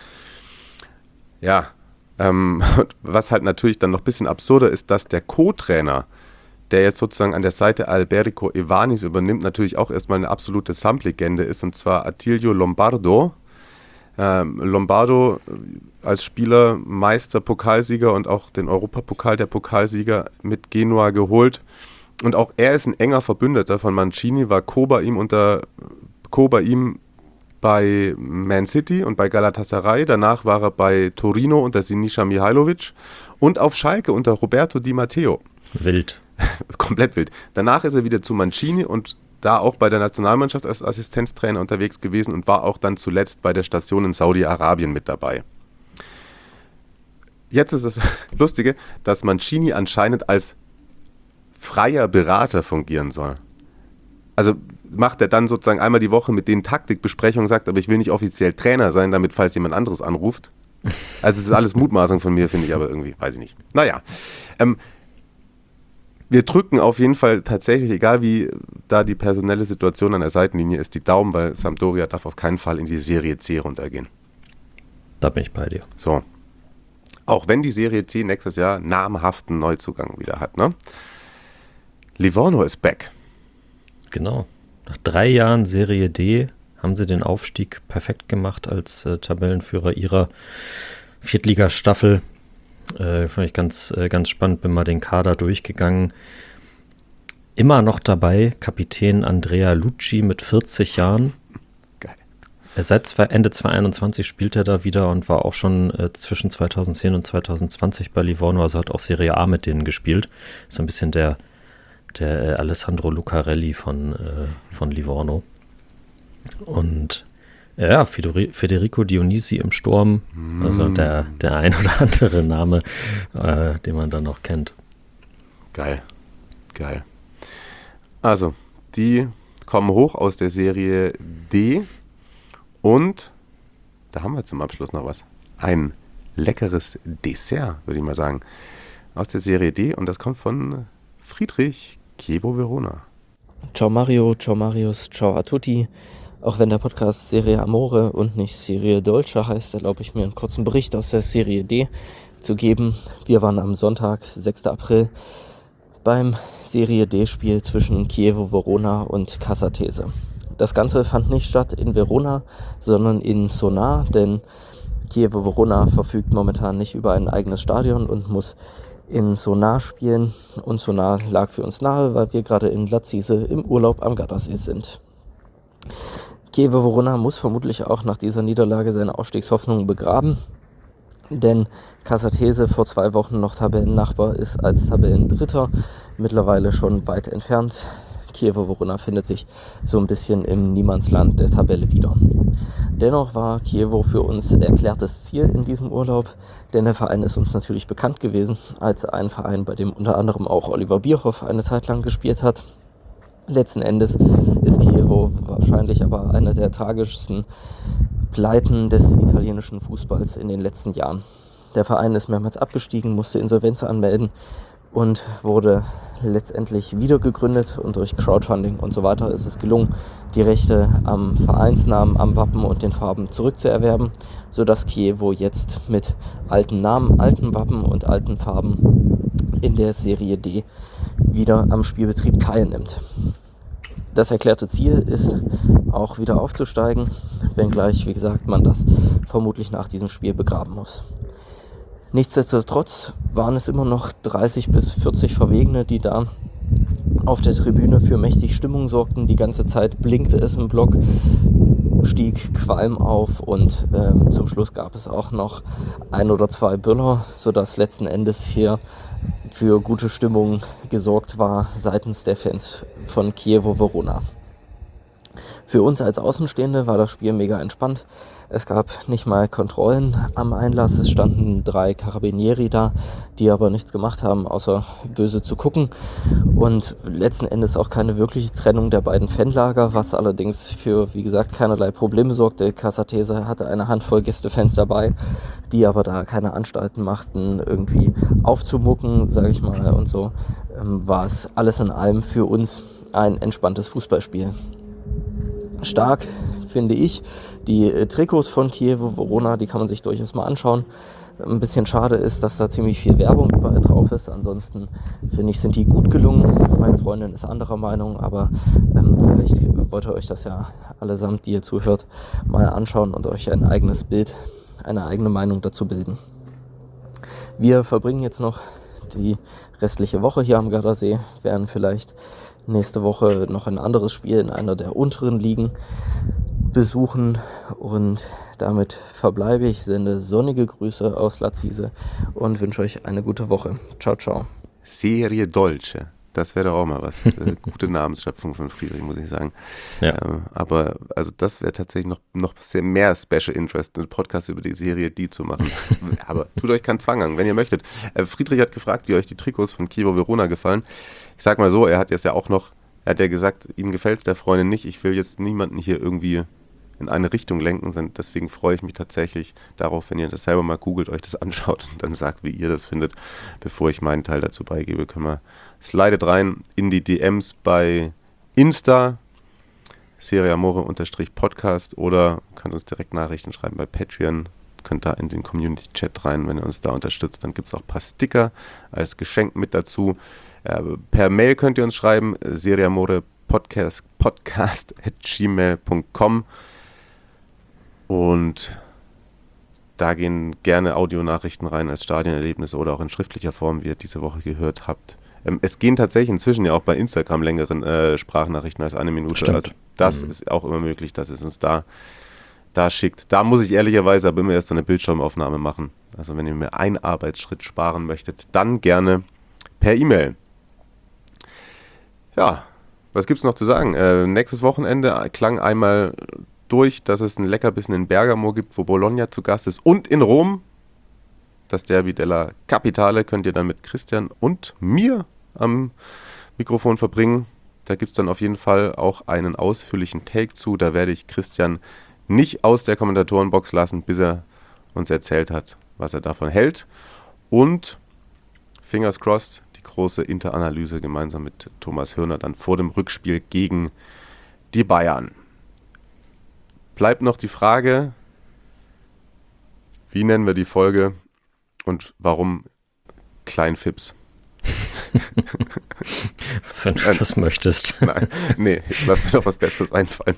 Ja, was halt natürlich dann noch ein bisschen absurder ist, dass der Co-Trainer, der jetzt sozusagen an der Seite Alberico Evanis übernimmt, natürlich auch erstmal eine absolute Samp-Legende ist, und zwar Attilio Lombardo. Lombardo als Spieler Meister, Pokalsieger und auch den Europapokal der Pokalsieger mit Genua geholt. Und auch er ist ein enger Verbündeter von Mancini, war Co bei ihm bei Man City und bei Galatasaray. Danach war er bei Torino unter Sinisa Mihajlovic und auf Schalke unter Roberto Di Matteo. Wild. Komplett wild. Danach ist er wieder zu Mancini und da auch bei der Nationalmannschaft als Assistenztrainer unterwegs gewesen und war auch dann zuletzt bei der Station in Saudi-Arabien mit dabei. Jetzt ist das Lustige, dass Mancini anscheinend als freier Berater fungieren soll. Also macht er dann sozusagen einmal die Woche mit denen Taktikbesprechungen, sagt, aber ich will nicht offiziell Trainer sein, damit falls jemand anderes anruft. Also es ist alles Mutmaßung von mir, finde ich, aber irgendwie, weiß ich nicht. Naja, wir drücken auf jeden Fall tatsächlich, egal wie da die personelle Situation an der Seitenlinie ist, die Daumen, weil Sampdoria darf auf keinen Fall in die Serie C runtergehen. Da bin ich bei dir. So. Auch wenn die Serie C nächstes Jahr namhaften Neuzugang wieder hat, ne? Livorno ist back. Genau. Nach 3 Jahren Serie D haben sie den Aufstieg perfekt gemacht als Tabellenführer ihrer Viertligastaffel. Fand ich ganz spannend, bin mal den Kader durchgegangen. Immer noch dabei, Kapitän Andrea Lucci mit 40 Jahren. Geil. Seit Ende 2021 spielt er da wieder und war auch schon zwischen 2010 und 2020 bei Livorno, also hat auch Serie A mit denen gespielt. So ein bisschen der Alessandro Lucarelli von Livorno. Und Ja, Federico Dionisi im Sturm, also der ein oder andere Name, den man dann noch kennt. Geil. Also, die kommen hoch aus der Serie D und da haben wir zum Abschluss noch was. Ein leckeres Dessert, würde ich mal sagen, aus der Serie D und das kommt von Friedrich Chievo Verona. Ciao Mario, ciao Marius, ciao a tutti. Auch wenn der Podcast Serie Amore und nicht Serie Dolce heißt, erlaube ich mir einen kurzen Bericht aus der Serie D zu geben. Wir waren am Sonntag, 6. April, beim Serie D-Spiel zwischen Chievo Verona und Casatese. Das Ganze fand nicht statt in Verona, sondern in Sonar, denn Chievo Verona verfügt momentan nicht über ein eigenes Stadion und muss in Sonar spielen. Und Sonar lag für uns nahe, weil wir gerade in Lazise im Urlaub am Gardasee sind. Chievo Verona muss vermutlich auch nach dieser Niederlage seine Aufstiegshoffnungen begraben, denn Casatese vor 2 Wochen noch Tabellennachbar ist als Tabellendritter, mittlerweile schon weit entfernt. Chievo Verona findet sich so ein bisschen im Niemandsland der Tabelle wieder. Dennoch war Chievo für uns erklärtes Ziel in diesem Urlaub, denn der Verein ist uns natürlich bekannt gewesen als ein Verein, bei dem unter anderem auch Oliver Bierhoff eine Zeit lang gespielt hat. Letzten Endes ist Chievo wahrscheinlich aber eine der tragischsten Pleiten des italienischen Fußballs in den letzten Jahren. Der Verein ist mehrmals abgestiegen, musste Insolvenz anmelden und wurde letztendlich wieder gegründet und durch Crowdfunding und so weiter ist es gelungen, die Rechte am Vereinsnamen, am Wappen und den Farben zurückzuerwerben, sodass Chievo jetzt mit alten Namen, alten Wappen und alten Farben in der Serie D wieder am Spielbetrieb teilnimmt. Das erklärte Ziel ist auch wieder aufzusteigen, wenngleich, wie gesagt, man das vermutlich nach diesem Spiel begraben muss. Nichtsdestotrotz waren es immer noch 30 bis 40 Verwegene, die da auf der Tribüne für mächtig Stimmung sorgten. Die ganze Zeit blinkte es im Block, stieg Qualm auf und zum Schluss gab es auch noch 1 oder 2 Böller, sodass letzten Endes hier für gute Stimmung gesorgt war seitens der Fans von Chievo Verona. Für uns als Außenstehende war das Spiel mega entspannt. Es gab nicht mal Kontrollen am Einlass. Es standen 3 Carabinieri da, die aber nichts gemacht haben, außer böse zu gucken. Und letzten Endes auch keine wirkliche Trennung der beiden Fanlager, was allerdings für, wie gesagt, keinerlei Probleme sorgte. Casatese hatte eine Handvoll Gästefans dabei, die aber da keine Anstalten machten, irgendwie aufzumucken, sage ich mal. Und so war es alles in allem für uns ein entspanntes Fußballspiel. Stark finde ich die Trikots von Chievo Verona, die kann man sich durchaus mal anschauen. Ein bisschen schade ist, dass da ziemlich viel Werbung überall drauf ist. Ansonsten finde ich, sind die gut gelungen. Meine Freundin ist anderer Meinung, aber vielleicht wollt ihr euch das ja allesamt, die ihr zuhört, mal anschauen und euch ein eigenes Bild, eine eigene Meinung dazu bilden. Wir verbringen jetzt noch die restliche Woche hier am Gardasee, werden vielleicht nächste Woche noch ein anderes Spiel in einer der unteren Ligen besuchen und damit verbleibe ich, sende sonnige Grüße aus Lazise und wünsche euch eine gute Woche. Ciao, ciao. Serie Dolce, das wäre doch auch mal was. Gute Namensschöpfung von Friedrich, muss ich sagen. Ja. Aber also das wäre tatsächlich noch sehr mehr Special Interest, einen Podcast über die Serie D zu machen. Aber tut euch keinen Zwang an, wenn ihr möchtet. Friedrich hat gefragt, wie euch die Trikots von Chievo Verona gefallen. Ich sag mal so, er hat ja gesagt, ihm gefällt es der Freundin nicht. Ich will jetzt niemanden hier irgendwie in eine Richtung lenken, deswegen freue ich mich tatsächlich darauf, wenn ihr das selber mal googelt, euch das anschaut und dann sagt, wie ihr das findet, bevor ich meinen Teil dazu beigebe. Slidet rein in die DMs bei Insta, Serie Amore_Podcast oder könnt uns direkt Nachrichten schreiben bei Patreon, könnt da in den Community-Chat rein, wenn ihr uns da unterstützt, dann gibt es auch ein paar Sticker als Geschenk mit dazu. Per Mail könnt ihr uns schreiben, serieamorepodcast@gmail.com und da gehen gerne Audionachrichten rein als Stadionerlebnisse oder auch in schriftlicher Form, wie ihr diese Woche gehört habt. Es gehen tatsächlich inzwischen ja auch bei Instagram längeren Sprachnachrichten als 1 Minute. Stimmt. Also das ist auch immer möglich, dass es uns da schickt. Da muss ich ehrlicherweise aber immer erst so eine Bildschirmaufnahme machen. Also wenn ihr mir einen Arbeitsschritt sparen möchtet, dann gerne per E-Mail. Ja, was gibt's noch zu sagen? Nächstes Wochenende klang einmal durch, dass es ein Leckerbissen in Bergamo gibt, wo Bologna zu Gast ist, und in Rom. Das Derby della Capitale könnt ihr dann mit Christian und mir am Mikrofon verbringen. Da gibt es dann auf jeden Fall auch einen ausführlichen Take zu. Da werde ich Christian nicht aus der Kommentatorenbox lassen, bis er uns erzählt hat, was er davon hält. Und fingers crossed, die große Interanalyse gemeinsam mit Thomas Hörner dann vor dem Rückspiel gegen die Bayern. Bleibt noch die Frage, wie nennen wir die Folge und warum Kleinfips? Wenn du das möchtest. Nein, nee, ich lass mir doch was Besseres einfallen.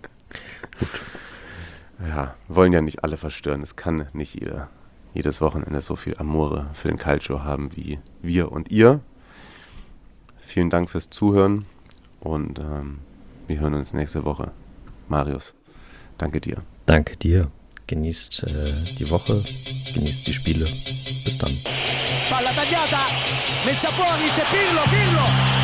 Ja, wollen ja nicht alle verstören. Es kann nicht jedes Wochenende so viel Amore für den Calcio haben wie wir und ihr. Vielen Dank fürs Zuhören und wir hören uns nächste Woche. Marius, danke dir. Danke dir. Genießt die Woche, genießt die Spiele. Bis dann. Palla tagliata, messa fuori, c'è Pirlo,